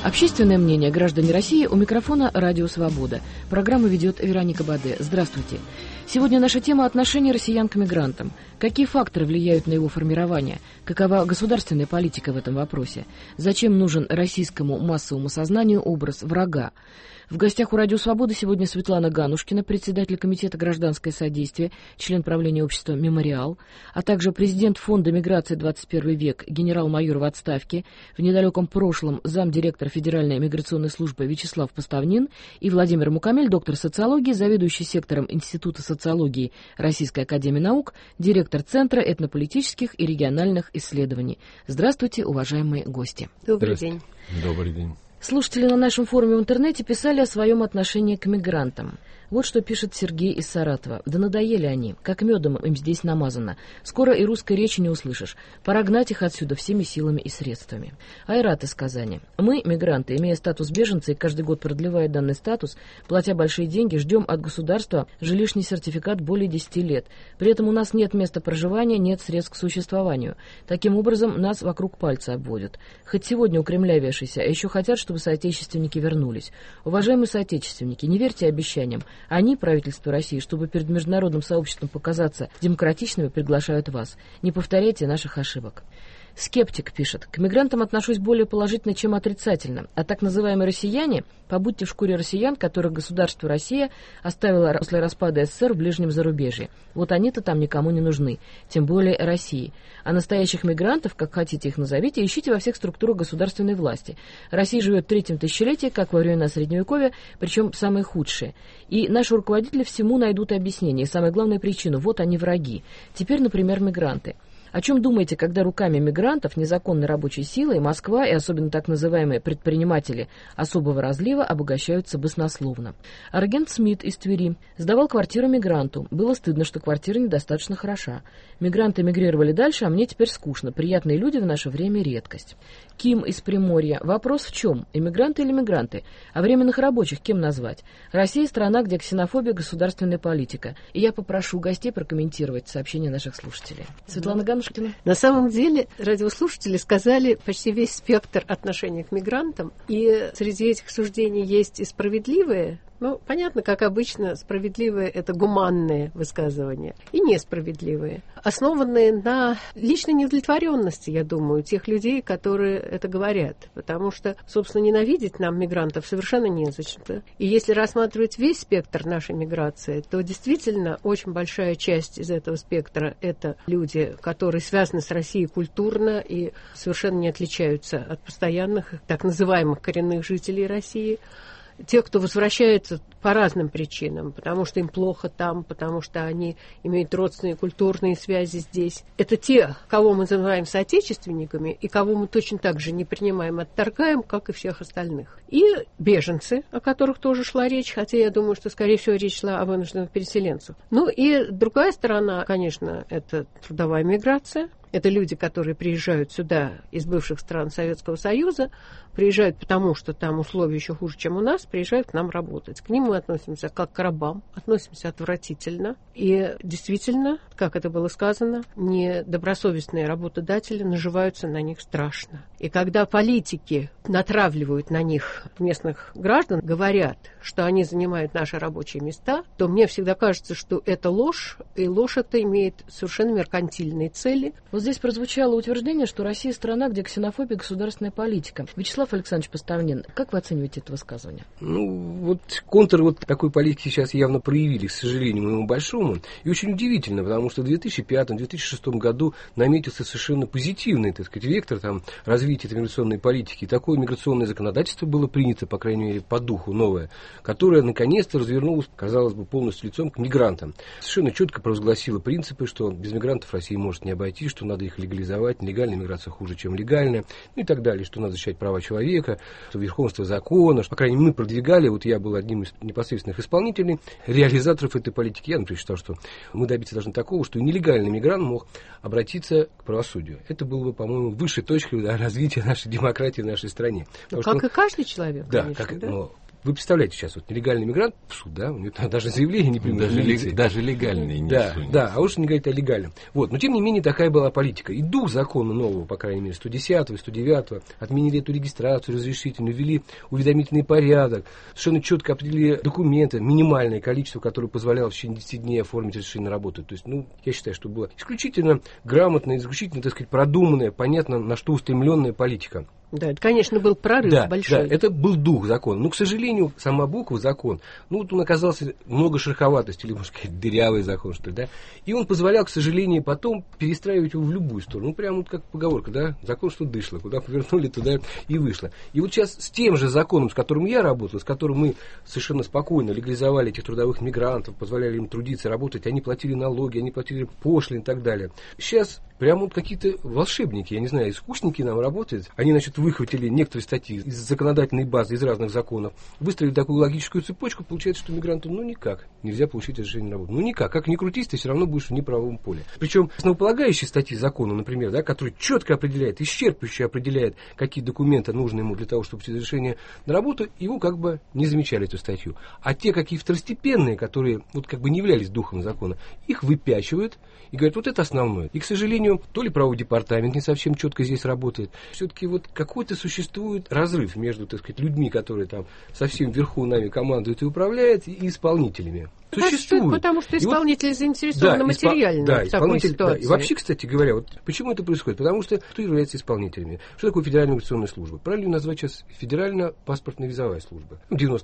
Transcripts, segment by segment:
Общественное мнение граждан России. У микрофона «Радио Свобода». Программу ведет Вероника Баде. Здравствуйте. Сегодня наша тема – отношение россиян к мигрантам. Какие факторы влияют на его формирование? Какова государственная политика в этом вопросе? Зачем нужен российскому массовому сознанию образ врага? В гостях у «Радио Свобода» сегодня Светлана Ганушкина, председатель Комитета «Гражданское содействие», член правления общества «Мемориал», а также президент Фонда миграции 21 век, генерал-майор в отставке, в недалеком прошлом замдиректора Федеральной миграционной службы Вячеслав Поставнин и Владимир Мукамель, доктор социологии, заведующий сектором Института социологии Российской академии наук, директор Центра этнополитических и региональных исследований. Здравствуйте, уважаемые гости. Добрый день. Добрый день. Слушатели на нашем форуме в интернете писали о своем отношении к мигрантам. Вот что пишет Сергей из Саратова. Да надоели они, как медом им здесь намазано. Скоро и русской речи не услышишь. Пора гнать их отсюда всеми силами и средствами. Айрат из Казани. Мы, мигранты, имея статус беженца и каждый год продлевая данный статус, платя большие деньги, ждем от государства жилищный сертификат более 10 лет. При этом у нас нет места проживания, нет средств к существованию. Таким образом, нас вокруг пальца обводят. Хоть сегодня у Кремля вешайся, а еще хотят, чтобы соотечественники вернулись. Уважаемые соотечественники, не верьте обещаниям. Они, правительство России, чтобы перед международным сообществом показаться демократичными, приглашают вас. Не повторяйте наших ошибок. Скептик пишет. К мигрантам отношусь более положительно, чем отрицательно. А так называемые россияне, побудьте в шкуре россиян, которых государство Россия оставила после распада СССР в ближнем зарубежье. Вот они-то там никому не нужны, тем более России. А настоящих мигрантов, как хотите их назовите, ищите во всех структурах государственной власти. Россия живет в третьем тысячелетии, как во времена Средневековья, причем самые худшие. И наши руководители всему найдут объяснение. И самое главное причину. Вот они враги. Теперь, например, мигранты. О чем думаете, когда руками мигрантов, незаконной рабочей силой, Москва и особенно так называемые предприниматели особого разлива обогащаются баснословно? Аргент Смит из Твери сдавал квартиру мигранту. Было стыдно, что квартира недостаточно хороша. Мигранты эмигрировали дальше, а мне теперь скучно. Приятные люди в наше время редкость. Ким из Приморья. Вопрос в чем? Эмигранты или мигранты? А временных рабочих кем назвать? Россия — страна, где ксенофобия — государственная политика. И я попрошу гостей прокомментировать сообщения наших слушателей. Светлана Ганушкина. На самом деле, радиослушатели сказали почти весь спектр отношений к мигрантам. И среди этих суждений есть и справедливые. Ну, понятно, как обычно, справедливые — это гуманные высказывания, и несправедливые, основанные на личной неудовлетворенности, я думаю, тех людей, которые это говорят. Потому что, собственно, ненавидеть нам мигрантов совершенно незачем. И если рассматривать весь спектр нашей миграции, то действительно очень большая часть из этого спектра — это люди, которые связаны с Россией культурно и совершенно не отличаются от постоянных, так называемых коренных жителей России. Те, кто возвращается по разным причинам, потому что им плохо там, потому что они имеют родственные культурные связи здесь. Это те, кого мы называем соотечественниками, и кого мы точно так же не принимаем, отторгаем, как и всех остальных. И беженцы, о которых тоже шла речь, хотя я думаю, что, скорее всего, речь шла о вынужденных переселенцах. Ну и другая сторона, конечно, это трудовая миграция. Это люди, которые приезжают сюда из бывших стран Советского Союза, приезжают потому, что там условия еще хуже, чем у нас, приезжают к нам работать. К ним мы относимся как к рабам, относимся отвратительно. И действительно, как это было сказано, недобросовестные работодатели наживаются на них страшно. И когда политики натравливают на них местных граждан, говорят, что они занимают наши рабочие места, то мне всегда кажется, что это ложь, и ложь эта имеет совершенно меркантильные цели. Вот здесь прозвучало утверждение, что Россия — страна, где ксенофобия — государственная политика. Вячеслав Александрович Поставнин, как вы оцениваете это высказывание? Ну, вот контур вот такой политики сейчас явно проявили, к сожалению, моему большому. И очень удивительно, потому что в 2005-2006 году наметился совершенно позитивный, так сказать, вектор там, развития этой миграционной политики. И такое миграционное законодательство было принято, по крайней мере, по духу новое, которое наконец-то развернулось, казалось бы, полностью лицом к мигрантам. Совершенно четко провозгласило принципы, что без мигрантов Россия может не обойтись, что надо их легализовать, нелегальная миграция хуже, чем легальная, ну и так далее, что надо защищать права человека, что верховенство закона, что, по крайней мере, мы продвигали, вот я был одним из непосредственных исполнителей, реализаторов этой политики. Я, например, считал, что мы добиться должны такого, что и нелегальный мигрант мог обратиться к правосудию. Это было бы, по-моему, высшей точкой развития нашей демократии в нашей стране. Ну, как и каждый человек, да, конечно. Как, да? Но Вы представляете сейчас, вот нелегальный мигрант в суд, да, у него даже заявление не примут. Даже легальный не сунет. Да, а уж не говорить о легальном. Вот, но тем не менее такая была политика. И дух закона нового, по крайней мере, 110-го и 109-го, отменили эту регистрацию разрешительную, ввели уведомительный порядок, совершенно четко определили документы, минимальное количество, которое позволяло в течение 10 дней оформить разрешение на работу. То есть, я считаю, что была исключительно грамотная, исключительно, так сказать, продуманная, понятно, на что устремленная политика. Да, это, конечно, был прорыв большой. Да, это был дух закона. Но, к сожалению, сама буква закон, вот он оказался много шероховатости, или, можно сказать, дырявый закон, что ли, да. И он позволял, к сожалению, потом перестраивать его в любую сторону. Прямо вот как поговорка, да, закон, что дышло, куда повернули, туда и вышло. И вот сейчас с тем же законом, с которым я работал, с которым мы совершенно спокойно легализовали этих трудовых мигрантов, позволяли им трудиться, работать, они платили налоги, они платили пошлины и так далее. Сейчас прямо вот какие-то волшебники, я не знаю, искусники нам работают, они, значит, выхватили некоторые статьи из законодательной базы, из разных законов, выстроили такую логическую цепочку, получается, что мигранту, никак нельзя получить разрешение на работу. Никак. Как ни крутись, ты все равно будешь в неправовом поле. Причем основополагающие статьи закона, например, да, которые четко определяют, исчерпывающе определяют, какие документы нужны ему для того, чтобы получить разрешение на работу, его как бы не замечали, эту статью. А те, какие второстепенные, которые вот как бы не являлись духом закона, их выпячивают и говорят, вот это основное. И, к сожалению, то ли правовой департамент не совсем четко здесь работает. Все-таки вот какой-то существует разрыв между, так сказать, людьми, которые там совсем вверху нами командуют и управляют, и исполнителями. Существует. Потому что исполнители заинтересованы материально в такой ситуации. Да. И вообще, кстати говоря, вот почему это происходит? Потому что кто является исполнителями? Что такое Федеральная миграционная служба? Правильно назвать сейчас Федерально-паспортно-визовая служба.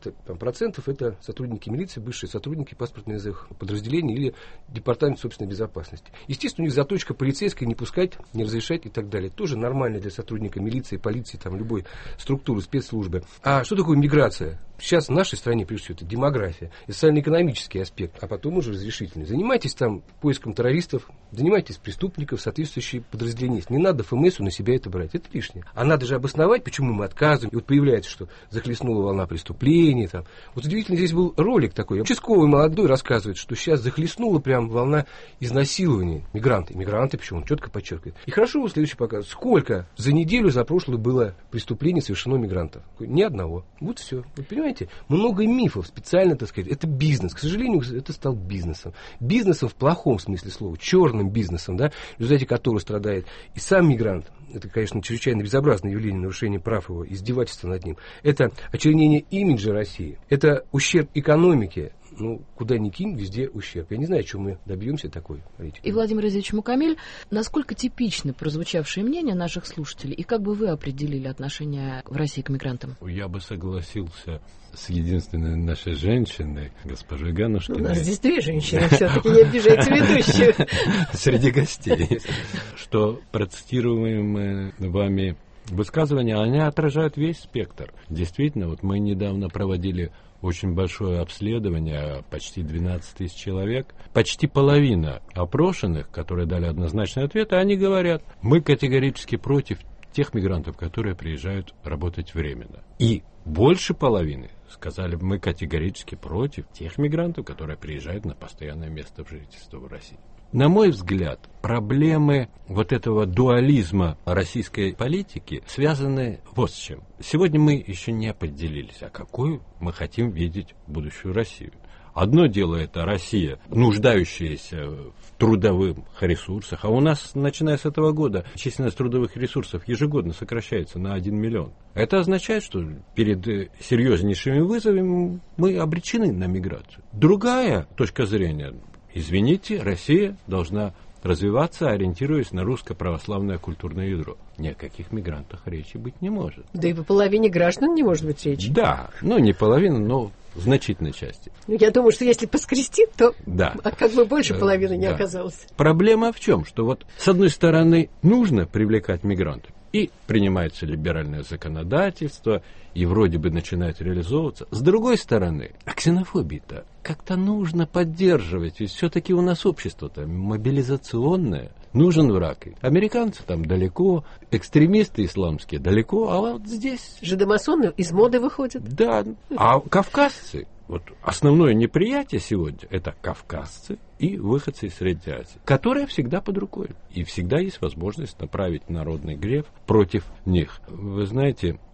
90% это сотрудники милиции, бывшие сотрудники паспортно-визовых подразделений или департамент собственной безопасности. Естественно, у них заточка полицейская не пускать, не разрешать и так далее. Тоже нормально для сотрудника милиции, полиции, там, любой структуры, спецслужбы. А что такое миграция? Сейчас в нашей стране, прежде всего, это демография, социально-экономический аспект, а потом уже разрешительный. Занимайтесь там поиском террористов, занимайтесь преступников, соответствующие подразделения. Не надо ФМСу на себя это брать, это лишнее. А надо же обосновать, почему мы отказываем. И вот появляется, что захлестнула волна преступлений. Там. Вот удивительно, здесь был ролик такой. Участковый молодой рассказывает, что сейчас захлестнула прям волна изнасилований. Мигранты, почему он четко подчеркивает. И хорошо его следующий показ. Сколько за неделю, за прошлую было преступлений совершено мигрантов? Ни одного. Вот все. Вы понимаете? Много мифов специально, так сказать. Это бизнес. К сожалению, это стал бизнесом. Бизнесом в плохом смысле слова. Черным бизнесом, да, в результате которого страдает и сам мигрант. Это, конечно, чрезвычайно безобразное явление нарушения прав его, издевательства над ним. Это очернение имиджа России. Это ущерб экономике. Куда ни кинь, везде ущерб. Я не знаю, чем мы добьемся такой политики. И, Владимир Разиевич Мукамель, насколько типичны прозвучавшие мнения наших слушателей, и как бы вы определили отношение в России к мигрантам? Я бы согласился с единственной нашей женщиной, госпожой Ганушкиной. У нас здесь две женщины, все-таки не обижайте ведущую. Среди гостей. Что процитируемые вами высказывания, они отражают весь спектр. Действительно, вот мы недавно проводили очень большое обследование, почти 12 тысяч человек. Почти половина опрошенных, которые дали однозначные ответы, они говорят, мы категорически против тех мигрантов, которые приезжают работать временно. И больше половины сказали, мы категорически против тех мигрантов, которые приезжают на постоянное место жительства в России. На мой взгляд, проблемы вот этого дуализма российской политики связаны вот с чем. Сегодня мы еще не определились, а какую мы хотим видеть будущую Россию. Одно дело это Россия, нуждающаяся в трудовых ресурсах, а у нас, начиная с этого года, численность трудовых ресурсов ежегодно сокращается на 1 миллион. Это означает, что перед серьезнейшими вызовами мы обречены на миграцию. Другая точка зрения. Извините, Россия должна развиваться, ориентируясь на русско-православное культурное ядро. Ни о каких мигрантах речи быть не может. Да и по половине граждан не может быть речи. Да, не половина, но в значительной части. Я думаю, что если поскрестить, то да. Как бы больше половины не оказалось. Проблема в чем? Что вот с одной стороны нужно привлекать мигрантов, и принимается либеральное законодательство, и вроде бы начинает реализовываться. С другой стороны, а ксенофобии-то как-то нужно поддерживать, ведь все-таки у нас общество-то мобилизационное. Нужен враг. Американцы там далеко, экстремисты исламские далеко, а вот здесь... Жидомасоны из моды выходят. Да, а кавказцы, вот основное неприятие сегодня, это кавказцы и выходцы из Средней Азии, которые всегда под рукой. И всегда есть возможность направить народный гнев против них. Вы знаете,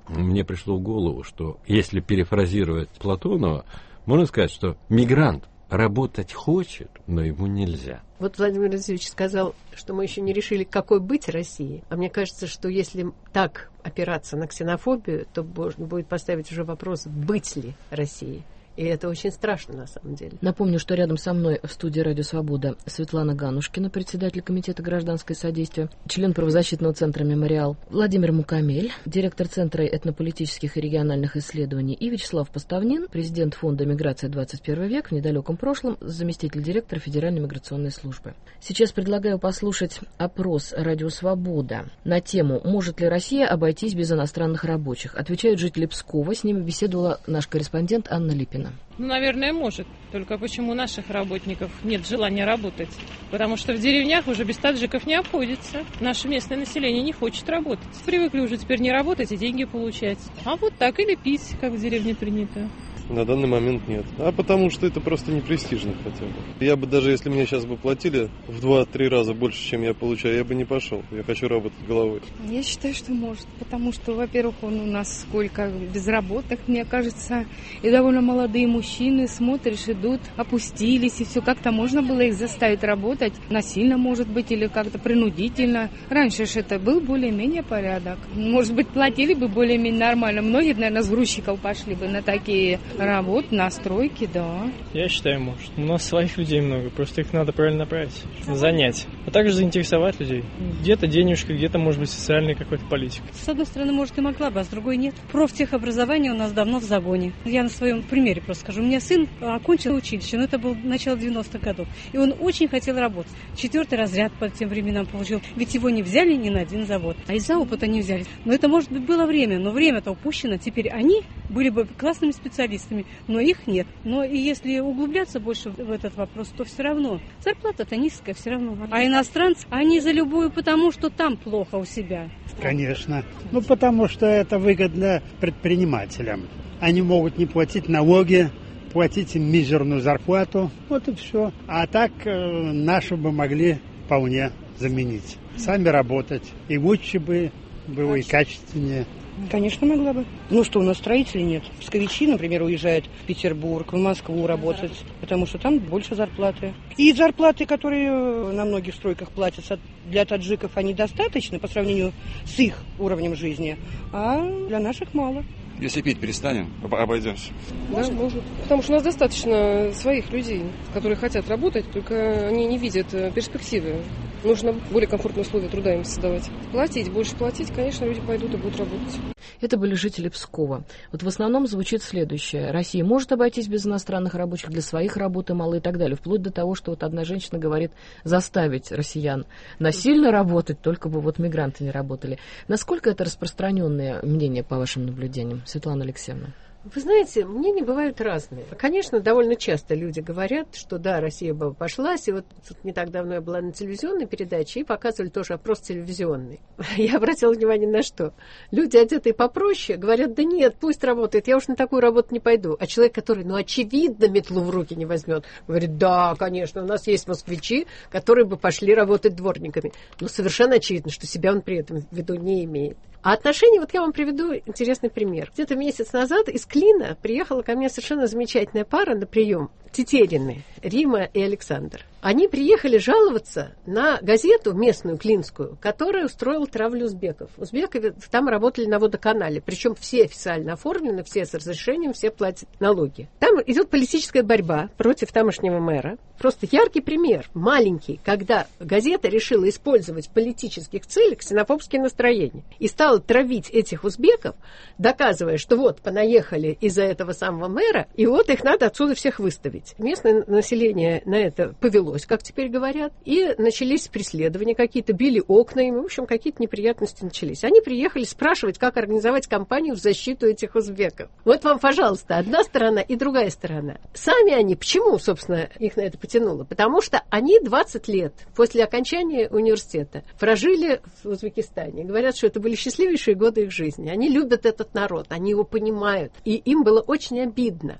мне пришло в голову, что если перефразировать Платонова, можно сказать, что мигрант работать хочет, но ему нельзя. Вот Владимир Владимирович сказал, что мы еще не решили, какой быть Россией. А мне кажется, что если так опираться на ксенофобию, то можно будет поставить уже вопрос, быть ли Россией. И это очень страшно, на самом деле. Напомню, что рядом со мной в студии «Радио Свобода» Светлана Ганушкина, председатель Комитета гражданское содействие, член правозащитного центра «Мемориал», Владимир Мукамель, директор Центра этнополитических и региональных исследований, и Вячеслав Поставнин, президент Фонда «Миграция 21 век» в недалеком прошлом, заместитель директора Федеральной миграционной службы. Сейчас предлагаю послушать опрос «Радио Свобода» на тему «Может ли Россия обойтись без иностранных рабочих?». Отвечают жители Пскова, с ними беседовала наш корреспондент Анна Липина. Ну, наверное, может. Только почему у наших работников нет желания работать? Потому что в деревнях уже без таджиков не обходится. Наше местное население не хочет работать. Привыкли уже теперь не работать и деньги получать. А вот так или пить, как в деревне принято. На данный момент нет. А потому что это просто не престижно хотя бы. Я бы даже, если мне сейчас бы платили в 2-3 раза больше, чем я получаю, я бы не пошел. Я хочу работать головой. Я считаю, что может. Потому что, во-первых, у нас сколько безработных, мне кажется, и довольно молодые мужчины, смотришь, идут, опустились, и все. Как-то можно было их заставить работать. Насильно, может быть, или как-то принудительно. Раньше же это был более-менее порядок. Может быть, платили бы более-менее нормально. Многие, наверное, с грузчиков пошли бы на такие работы, на стройки, да. Я считаю, может. У нас своих людей много, просто их надо правильно направить, занять. А также заинтересовать людей. Где-то денежка, где-то, может быть, социальная какая-то политика. С одной стороны, может, и могла бы, а с другой нет. Профтехобразование у нас давно в загоне. Я на своем примере просто скажу. У меня сын окончил училище, но это было начало 90-х годов. И он очень хотел работать. 4-й разряд по тем временам получил. Ведь его не взяли ни на один завод. А из-за опыта не взяли. Но это, может быть, было время. Но время-то упущено. Теперь они были бы классными специалистами, но их нет. Но и если углубляться больше в этот вопрос, то все равно. Зарплата-то низкая все равно. А иностранцы, они за любую, потому что там плохо у себя. Конечно. Ну, потому что это выгодно предпринимателям. Они могут не платить налоги, платить им мизерную зарплату. Вот и все. А так наши бы могли вполне заменить. Сами работать. И лучше бы было, и качественнее. Конечно, могла бы. Ну что, у нас строителей нет. Псковичи, например, уезжают в Петербург, в Москву работать, потому что там больше зарплаты. И зарплаты, которые на многих стройках платятся для таджиков, они достаточны по сравнению с их уровнем жизни, а для наших мало. Если пить перестанем, обойдемся. Да, может. Потому что у нас достаточно своих людей, которые хотят работать, только они не видят перспективы. Нужно более комфортные условия труда им создавать. Платить, больше платить, конечно, люди пойдут и будут работать. Это были жители Пскова. Вот в основном звучит следующее. Россия может обойтись без иностранных рабочих, для своих работы мало и так далее. Вплоть до того, что вот одна женщина говорит, заставить россиян насильно работать, только бы вот мигранты не работали. Насколько это распространенное мнение, по вашим наблюдениям, Светлана Алексеевна? Вы знаете, мнения бывают разные. Конечно, довольно часто люди говорят, что да, Россия бы пошлась. И вот тут не так давно я была на телевизионной передаче и показывали тоже опрос телевизионный. Я обратила внимание на что? Люди, одетые попроще, говорят, да нет, пусть работает, я уж на такую работу не пойду. А человек, который, очевидно, метлу в руки не возьмет, говорит, да, конечно, у нас есть москвичи, которые бы пошли работать дворниками. Но совершенно очевидно, что себя он при этом в виду не имеет. А отношения, вот я вам приведу интересный пример. Где-то месяц назад из Клина приехала ко мне совершенно замечательная пара на прием. Тетерины, Рима и Александр. Они приехали жаловаться на газету местную, клинскую, которая устроила травлю узбеков. Узбеки там работали на водоканале, причем все официально оформлены, все с разрешением, все платят налоги. Там идет политическая борьба против тамошнего мэра. Просто яркий пример, маленький, когда газета решила использовать в политических целях ксенофобские настроения и стала травить этих узбеков, доказывая, что вот понаехали из-за этого самого мэра, и вот их надо отсюда всех выставить. Местное население на это повелось, как теперь говорят, и начались преследования какие-то, били окна им, в общем, какие-то неприятности начались. Они приехали спрашивать, как организовать кампанию в защиту этих узбеков. Вот вам, пожалуйста, одна сторона и другая сторона. Сами они, почему, собственно, их на это потянуло? Потому что они 20 лет после окончания университета прожили в Узбекистане. Говорят, что это были счастливейшие годы их жизни. Они любят этот народ, они его понимают, и им было очень обидно.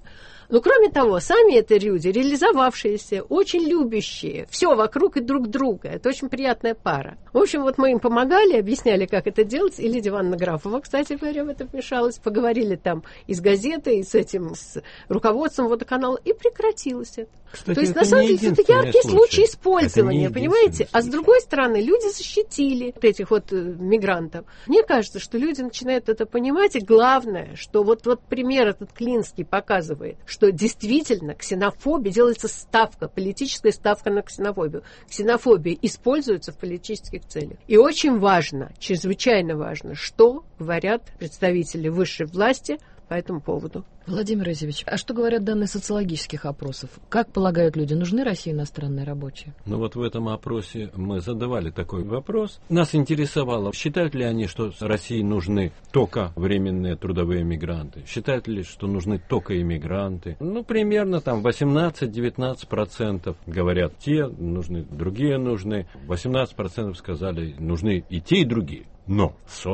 Но кроме того, сами это люди, реализовавшиеся, очень любящие, все вокруг и друг друга. Это очень приятная пара. В общем, вот мы им помогали, объясняли, как это делать. И Лидия Ивановна Графова, кстати говоря, в это вмешалась. Поговорили там и с газетой, и с руководством водоканала, и прекратилось это. Кстати, то есть, на самом деле, это яркий случай использования, понимаете? А с другой стороны, люди защитили этих вот мигрантов. Мне кажется, что люди начинают это понимать, и главное, что вот пример этот Клинский показывает, что действительно ксенофобия, делается ставка, политическая ставка на ксенофобию. Ксенофобия используется в политических целях. И очень важно, чрезвычайно важно, что говорят представители высшей власти по этому поводу. Владимир Изевич, а что говорят данные социологических опросов? Как полагают люди, нужны России иностранные рабочие? Ну вот в этом опросе мы задавали такой вопрос. Нас интересовало, считают ли они, что России нужны только временные трудовые мигранты? Считают ли, что нужны только иммигранты? Ну, примерно там 18-19% говорят, те нужны, другие нужны. 18% сказали, нужны и те, и другие. Но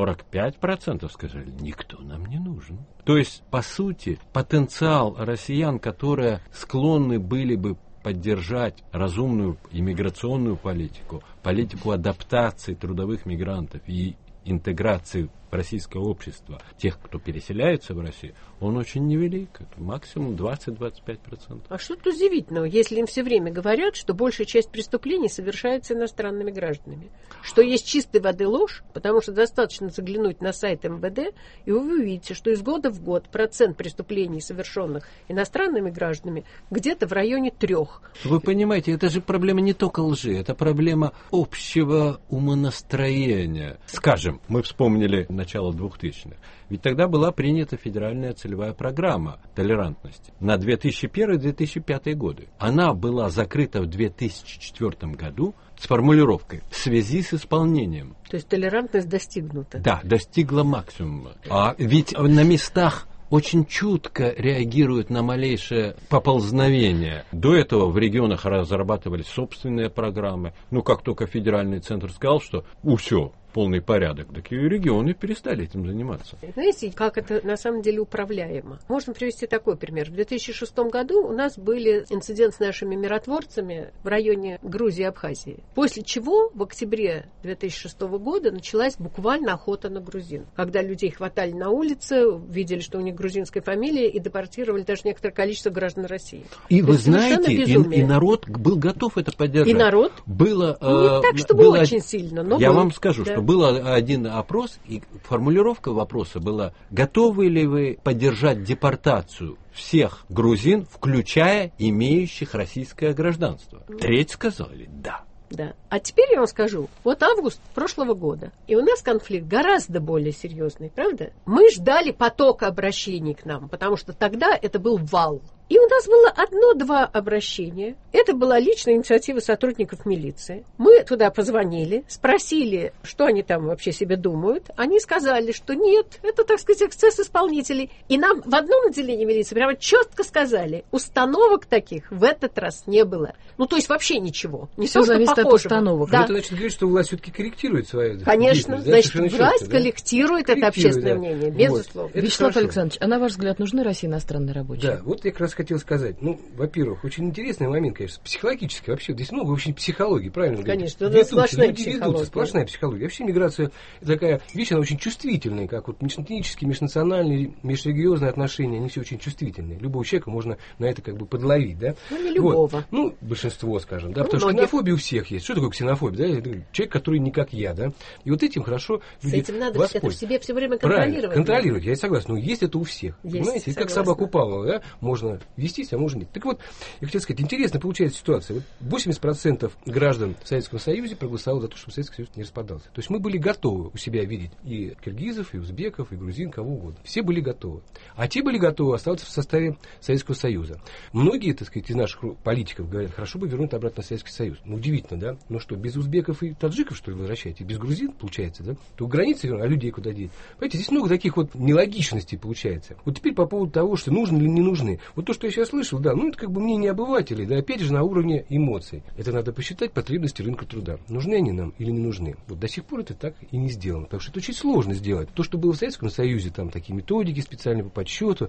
45% сказали, никто нам не нужен. То есть, по сути, потенциал россиян, которые склонны были бы поддержать разумную иммиграционную политику, политику адаптации трудовых мигрантов и интеграции в российское общество тех, кто переселяется в Россию, он очень невелик. Это максимум 20-25%. А что тут удивительного, если им все время говорят, что большая часть преступлений совершается иностранными гражданами? Что есть чистой воды ложь, потому что достаточно заглянуть на сайт МВД, и вы увидите, что из года в год процент преступлений, совершенных иностранными гражданами, где-то в районе 3%. Вы понимаете, это же проблема не только лжи, это проблема общего умонастроения. Скажем, мы вспомнили начало 2000-х. Ведь тогда была принята федеральная целевая программа толерантности на 2001-2005 годы. Она была закрыта в 2004 году с формулировкой «в связи с исполнением». То есть толерантность достигнута. Да, достигла максимума. А ведь на местах очень чутко реагируют на малейшее поползновение. До этого в регионах разрабатывались собственные программы. Ну, как только федеральный центр сказал, что все, полный порядок, так и регионы перестали этим заниматься. Знаете, как это на самом деле управляемо? Можно привести такой пример. В 2006 году у нас были инциденты с нашими миротворцами в районе Грузии и Абхазии. После чего в октябре 2006 года началась буквально охота на грузин. Когда людей хватали на улице, видели, что у них грузинская фамилия, и депортировали даже некоторое количество граждан России. И вы знаете, и народ был готов это поддержать. И народ? Было, не так, чтобы очень сильно, но я вам скажу, да. Что был один опрос, и формулировка вопроса была: готовы ли вы поддержать депортацию всех грузин, включая имеющих российское гражданство? Треть сказали «да». Да. А теперь я вам скажу, вот август прошлого года, и у нас конфликт гораздо более серьезный, правда? Мы ждали потока обращений к нам, потому что тогда это был вал. И у нас было 1-2 обращения. Это была личная инициатива сотрудников милиции. Мы туда позвонили, спросили, что они там вообще себе думают. Они сказали, что нет, это, так сказать, эксцесс исполнителей. И нам в одном отделении милиции прямо четко сказали, установок таких в этот раз не было. Ну, то есть вообще ничего. Не все зависит от установок. Да. Это значит говорить, что власть все-таки корректирует свою Конечно, значит, власть корректирует это общественное мнение, безусловно. Вот. Вячеслав Александрович, а на ваш взгляд, нужны России иностранные рабочие? Да, вот я как раз хотел сказать. Ну, во-первых, очень интересный момент, конечно, психологический вообще. Здесь много очень психологии, правильно? Конечно, это сплошная психология. Сплошная психология. Вообще миграция такая вещь, она очень чувствительная, как вот межэтнические, межнациональные, межрелигиозные отношения, они все очень чувствительные. Любого человека можно на это как бы подловить, да? Ну, не любого. Вот. Ну, большинство, скажем, да, потому что ксенофобия у всех есть. Что такое ксенофобия? Да? Это человек, который не как я, да? И вот этим хорошо люди с этим надо это в себе все время контролировать. Правильно, контролировать, я согласен. Но есть это у всех. Есть, понимаете? Это как собаку Павлова, да? Можно вестись, а можно нет. Так вот, я хотел сказать, интересно получается ситуация. Вот 80% граждан в Советском Союзе проголосовало за то, чтобы Советский Союз не распадался. То есть мы были готовы у себя видеть и киргизов, и узбеков, и грузин, кого угодно. Все были готовы. А те были готовы оставаться в составе Советского Союза. Многие, так сказать, из наших политиков говорят, хорошо бы вернуть обратно в Советский Союз. Ну, удивительно, да? Ну что, без узбеков и таджиков, что ли, возвращаете? Без грузин, получается, да? То границы вернуть, а людей куда деть? Понимаете, здесь много таких вот нелогичностей получается. Вот теперь по поводу того, что нужны или не нужны. Вот то, что я сейчас слышал, да, ну, это как бы мнение обывателей, да, опять же, на уровне эмоций. Это надо посчитать потребности рынка труда. Нужны они нам или не нужны? Вот до сих пор это так и не сделано. Потому что это очень сложно сделать. То, что было в Советском Союзе, там такие методики специальные по подсчету,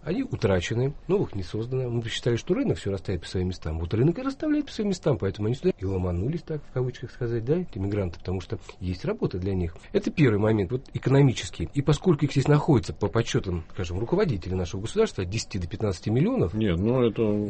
они утрачены, новых не создано. Мы посчитали, что рынок все расставит по своим местам. Вот рынок и расставляет по своим местам, поэтому они сюда и ломанулись, так в кавычках сказать, да, эти мигранты, потому что есть работа для них. Это первый момент, вот экономический. И поскольку их здесь находится по подсчетам, скажем, руководителей нашего государства от 10 до 15 миллионов. Нет, ну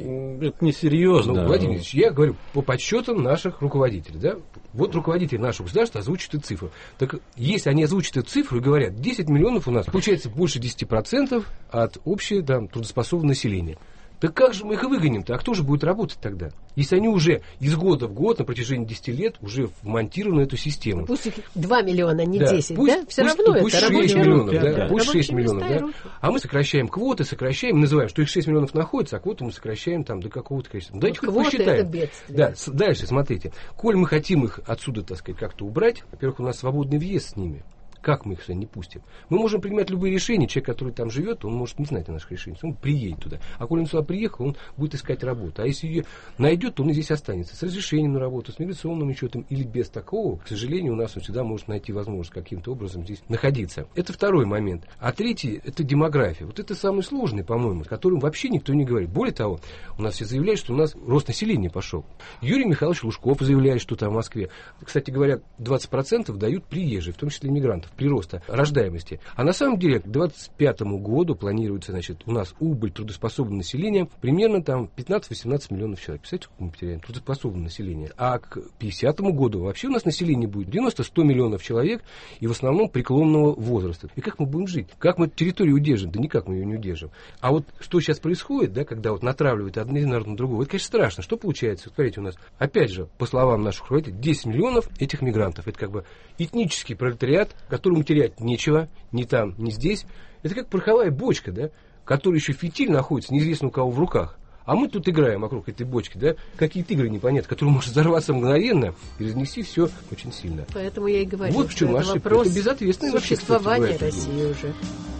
это несерьезно. Ну, Владимир Ильич, я говорю по подсчетам наших руководителей, да. Вот руководители нашего государства озвучат эту цифру. Так если они озвучат эту цифру и говорят, 10 миллионов у нас, получается больше 10% от общего трудоспособного населения. Так как же мы их выгоним-то? А кто же будет работать тогда? Если они уже из года в год на протяжении 10 лет уже вмонтированы в эту систему. Пусть их 2 миллиона, не 10, пусть, да? Все равно пусть это 6 миллионов, да. Пусть 6 миллионов, да. А мы сокращаем квоты, называем, что их 6 миллионов находится, а квоты мы сокращаем до какого-то количества. Давайте хоть посчитаем. Это бедствие. Да, дальше, смотрите. Коль мы хотим их отсюда, так сказать, как-то убрать, во-первых, у нас свободный въезд с ними. Как мы их сюда не пустим? Мы можем принимать любые решения. Человек, который там живет, он может не знать о наших решениях. Он приедет туда. А коли он сюда приехал, он будет искать работу. А если ее найдет, то он и здесь останется. С разрешением на работу, с миграционным учетом или без такого, к сожалению, у нас он всегда может найти возможность каким-то образом здесь находиться. Это второй момент. А третий, это демография. Вот это самый сложный, по-моему, о котором вообще никто не говорит. Более того, у нас все заявляют, что у нас рост населения пошел. Юрий Михайлович Лужков заявляет, что там в Москве, кстати говоря, 20% дают приезжие, в том числе иммигрантов, прироста рождаемости. А на самом деле к 2025 году планируется, у нас убыль трудоспособного населения примерно 15-18 миллионов человек. Представляете, сколько мы потеряем трудоспособного населения? А к 50 году вообще у нас население будет 90-100 миллионов человек и в основном преклонного возраста. И как мы будем жить? Как мы территорию удержим? Да никак мы ее не удержим. А вот что сейчас происходит, да, когда натравливают один народ на другого, это, конечно, страшно. Что получается? Смотрите, у нас, опять же, по словам наших руководителей, 10 миллионов этих мигрантов. Это этнический пролетариат, которому терять нечего, ни там, ни здесь. Это как пороховая бочка, да, которая еще фитиль находится неизвестно у кого в руках. А мы тут играем вокруг этой бочки, да, какие-то игры непонятные, которые может взорваться мгновенно и разнести все очень сильно. Поэтому я и говорю, вот в чем ошибка. Вопрос это безответственное существования России уже.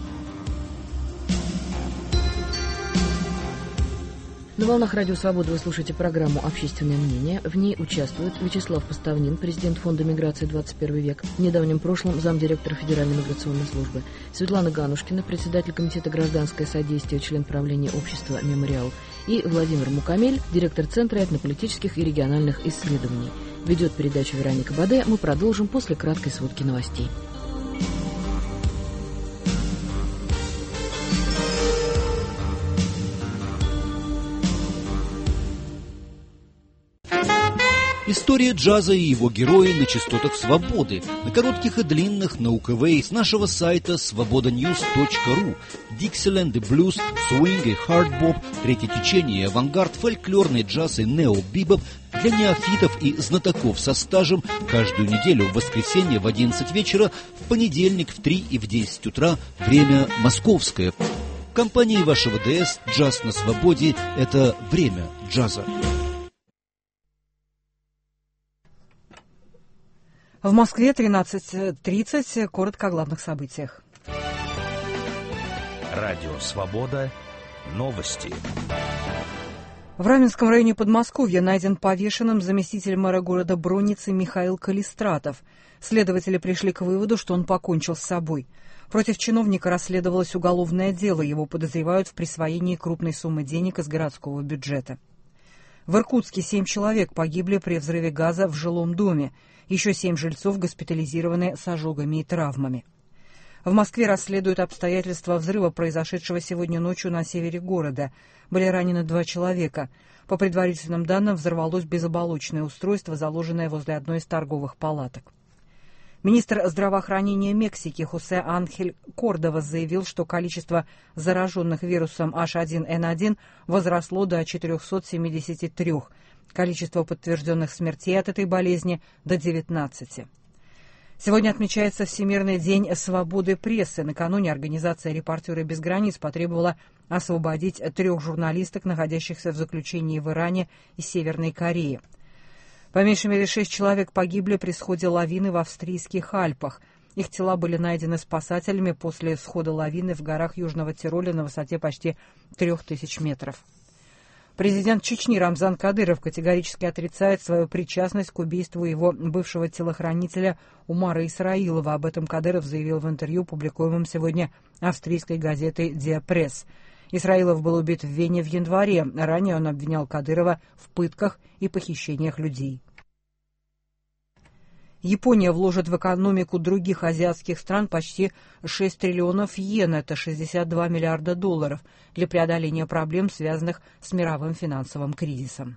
На волнах Радио Свобода вы слушаете программу «Общественное мнение». В ней участвуют Вячеслав Поставнин, президент Фонда миграции 21 век, в недавнем прошлом замдиректора Федеральной миграционной службы, Светлана Ганушкина, председатель комитета «Гражданское содействие», член правления общества «Мемориал», и Владимир Мукамель, директор Центра этнополитических и региональных исследований. Ведет передачу Вероника Баде. Мы продолжим после краткой сводки новостей. История джаза и его герои на частотах свободы, на коротких и длинных, на УКВ и с нашего сайта svobodanews.ru. Диксиленд и блюз, свинг и хардбоп, третье течение, авангард, фольклорный джаз и нео-бибоп для неофитов и знатоков со стажем каждую неделю в воскресенье в 11 вечера, в понедельник в 3 и в 10 утра, время московское. В компании вашего ДС «Джаз на свободе» — это время джаза. В Москве 13:30. Коротко о главных событиях. Радио «Свобода». Новости. В Раменском районе Подмосковья найден повешенным заместитель мэра города Бронницы Михаил Калистратов. Следователи пришли к выводу, что он покончил с собой. Против чиновника расследовалось уголовное дело. Его подозревают в присвоении крупной суммы денег из городского бюджета. В Иркутске 7 человек погибли при взрыве газа в жилом доме. Еще 7 жильцов госпитализированы с ожогами и травмами. В Москве расследуют обстоятельства взрыва, произошедшего сегодня ночью на севере города. Были ранены 2 человека. По предварительным данным, взорвалось безоболочное устройство, заложенное возле одной из торговых палаток. Министр здравоохранения Мексики Хосе Анхель Кордовас заявил, что количество зараженных вирусом H1N1 возросло до 473. Количество подтвержденных смертей от этой болезни до 19. Сегодня отмечается Всемирный день свободы прессы. Накануне организация «Репортеры без границ» потребовала освободить 3 журналисток, находящихся в заключении в Иране и Северной Корее. По меньшей мере 6 человек погибли при сходе лавины в австрийских Альпах. Их тела были найдены спасателями после схода лавины в горах Южного Тироля на высоте почти 3000 метров. Президент Чечни Рамзан Кадыров категорически отрицает свою причастность к убийству его бывшего телохранителя Умара Исраилова. Об этом Кадыров заявил в интервью, публикуемом сегодня австрийской газетой «Диа Пресс». Исраилов был убит в Вене в январе. Ранее он обвинял Кадырова в пытках и похищениях людей. Япония вложит в экономику других азиатских стран почти 6 триллионов йен, это 62 миллиарда долларов, для преодоления проблем, связанных с мировым финансовым кризисом.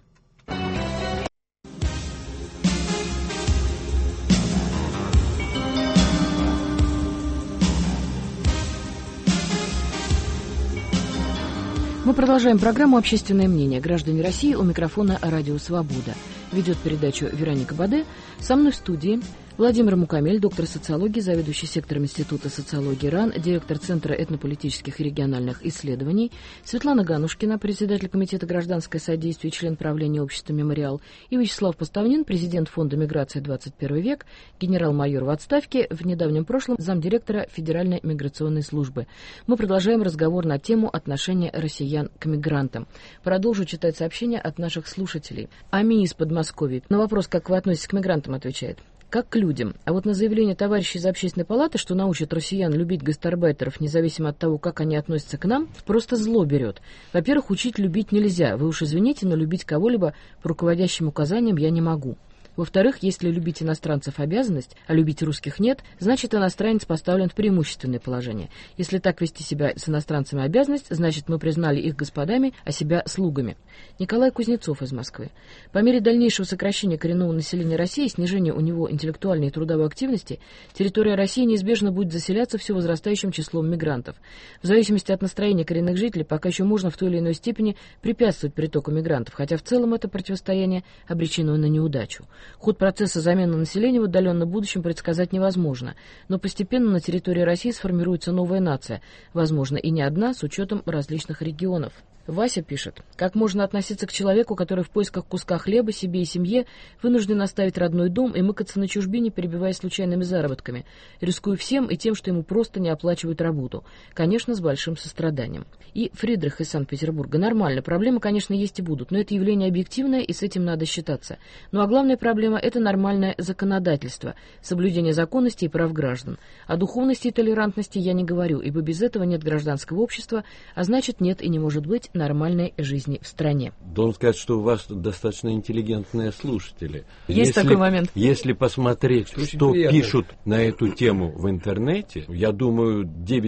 Мы продолжаем программу «Общественное мнение». Граждане России, у микрофона «Радио Свобода». Ведет передачу Вероника Баде. Со мной в студии Владимир Мукамель, доктор социологии, заведующий сектором Института социологии РАН, директор Центра этнополитических и региональных исследований, Светлана Ганушкина, председатель Комитета гражданское содействие и член правления общества «Мемориал», и Вячеслав Поставнин, президент Фонда миграции 21 век, генерал-майор в отставке, в недавнем прошлом замдиректора Федеральной миграционной службы. Мы продолжаем разговор на тему отношения россиян к мигрантам. Продолжу читать сообщения от наших слушателей. Ами из Подмосковья на вопрос, как вы относитесь к мигрантам, отвечает: как к людям. А вот на заявление товарищей из Общественной палаты, что научат россиян любить гастарбайтеров, независимо от того, как они относятся к нам, просто зло берет. Во-первых, учить любить нельзя. Вы уж извините, но любить кого-либо по руководящим указаниям я не могу. Во-вторых, если любить иностранцев обязанность, а любить русских нет, значит, иностранец поставлен в преимущественное положение. Если так вести себя с иностранцами обязанность, значит, мы признали их господами, а себя слугами. Николай Кузнецов из Москвы. По мере дальнейшего сокращения коренного населения России и снижения у него интеллектуальной и трудовой активности, территория России неизбежно будет заселяться все возрастающим числом мигрантов. В зависимости от настроения коренных жителей, пока еще можно в той или иной степени препятствовать притоку мигрантов, хотя в целом это противостояние обречено на неудачу. Ход процесса замены населения в отдаленном будущем предсказать невозможно, но постепенно на территории России сформируется новая нация, возможно, и не одна, с учетом различных регионов. Вася пишет: как можно относиться к человеку, который в поисках куска хлеба себе и семье вынужден оставить родной дом и мыкаться на чужбине, перебиваясь случайными заработками, рискуя всем и тем, что ему просто не оплачивают работу, конечно, с большим состраданием. И Фридрих из Санкт-Петербурга: нормально, проблемы, конечно, есть и будут, но это явление объективное, и с этим надо считаться. Ну а главная проблема — это нормальное законодательство, соблюдение законности и прав граждан. О духовности и толерантности я не говорю, ибо без этого нет гражданского общества, а значит, нет и не может быть нормальной жизни в стране. Должен сказать, что у вас достаточно интеллигентные слушатели. Есть такой момент. Если посмотреть, что пишут на эту тему в интернете, я думаю,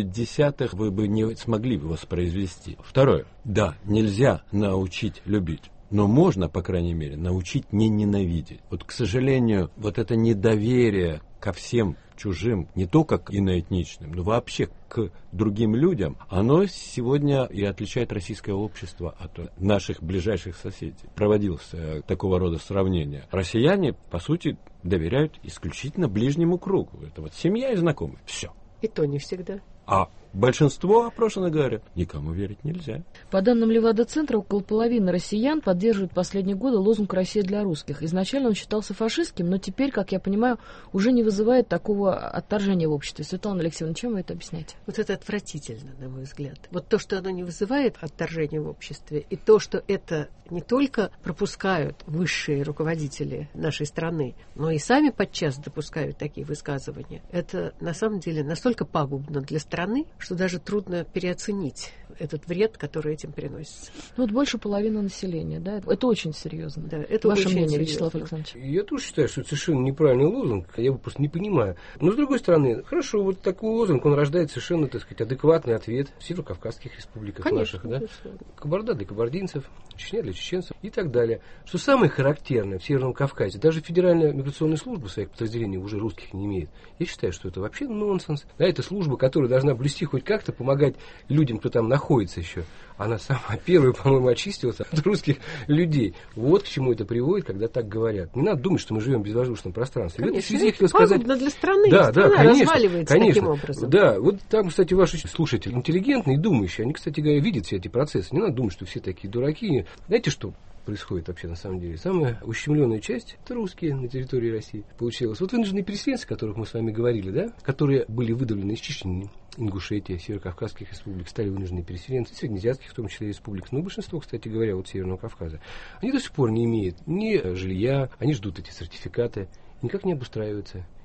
9/10 вы бы не смогли воспроизвести. Второе. Да, нельзя научить любить. Но можно, по крайней мере, научить не ненавидеть. Вот, к сожалению, вот это недоверие ко всем чужим, не только к иноэтничным, но вообще к другим людям, оно сегодня и отличает российское общество от наших ближайших соседей. Проводилось такого рода сравнение. Россияне, по сути, доверяют исключительно ближнему кругу. Это вот семья и знакомые. Все. И то не всегда. А большинство опрошенных говорят, никому верить нельзя. По данным Левада-центра, около половины россиян поддерживают последние годы лозунг «Россия для русских». Изначально он считался фашистским, но теперь, как я понимаю, уже не вызывает такого отторжения в обществе. Светлана Алексеевна, чем вы это объясняете? Вот это отвратительно, на мой взгляд. Вот то, что оно не вызывает отторжения в обществе, и то, что это не только пропускают высшие руководители нашей страны, но и сами подчас допускают такие высказывания, это на самом деле настолько пагубно для страны, что даже трудно переоценить этот вред, который этим приносится. Ну, вот больше половины населения, да? Это очень серьезно. Да, это Ваше очень мнение, серьезно. Вячеслав Александрович? Я тоже считаю, что это совершенно неправильный лозунг. Я его просто не понимаю. Но, с другой стороны, хорошо, вот такой лозунг, он рождает совершенно, так сказать, адекватный ответ в северокавказских республиках. Конечно, наших, да? Кабарда для кабардинцев, Чечня для чеченцев и так далее. Что самое характерное в Северном Кавказе, даже Федеральная миграционная служба своих подразделений уже русских не имеет. Я считаю, что это вообще нонсенс. Да, это служба, которая должна блюсти хоть как-то, помогать людям, кто там находится еще. Она сама первая, по-моему, очистилась от русских людей. Вот к чему это приводит, когда так говорят. Не надо думать, что мы живем в безвоздушном пространстве. Конечно, в этой связи я хотел сказать... для страны. Да, страна конечно, разваливается конечно, таким образом. Да, вот там, кстати, ваши слушатели интеллигентные, думающие, они, кстати говоря, видят все эти процессы. Не надо думать, что все такие дураки. Знаете, что происходит вообще на самом деле? Самая ущемленная часть — это русские на территории России получилось. Вот вынужденные переселенцы, о которых мы с вами говорили, да, которые были выдавлены из Чечни, Ингушетии, Северокавказских республик, стали вынужденные переселенцы, среднеазиатских, в том числе республик, но большинство, кстати говоря, вот Северного Кавказа, они до сих пор не имеют ни жилья, они ждут эти сертификаты, никак не обустраиваются.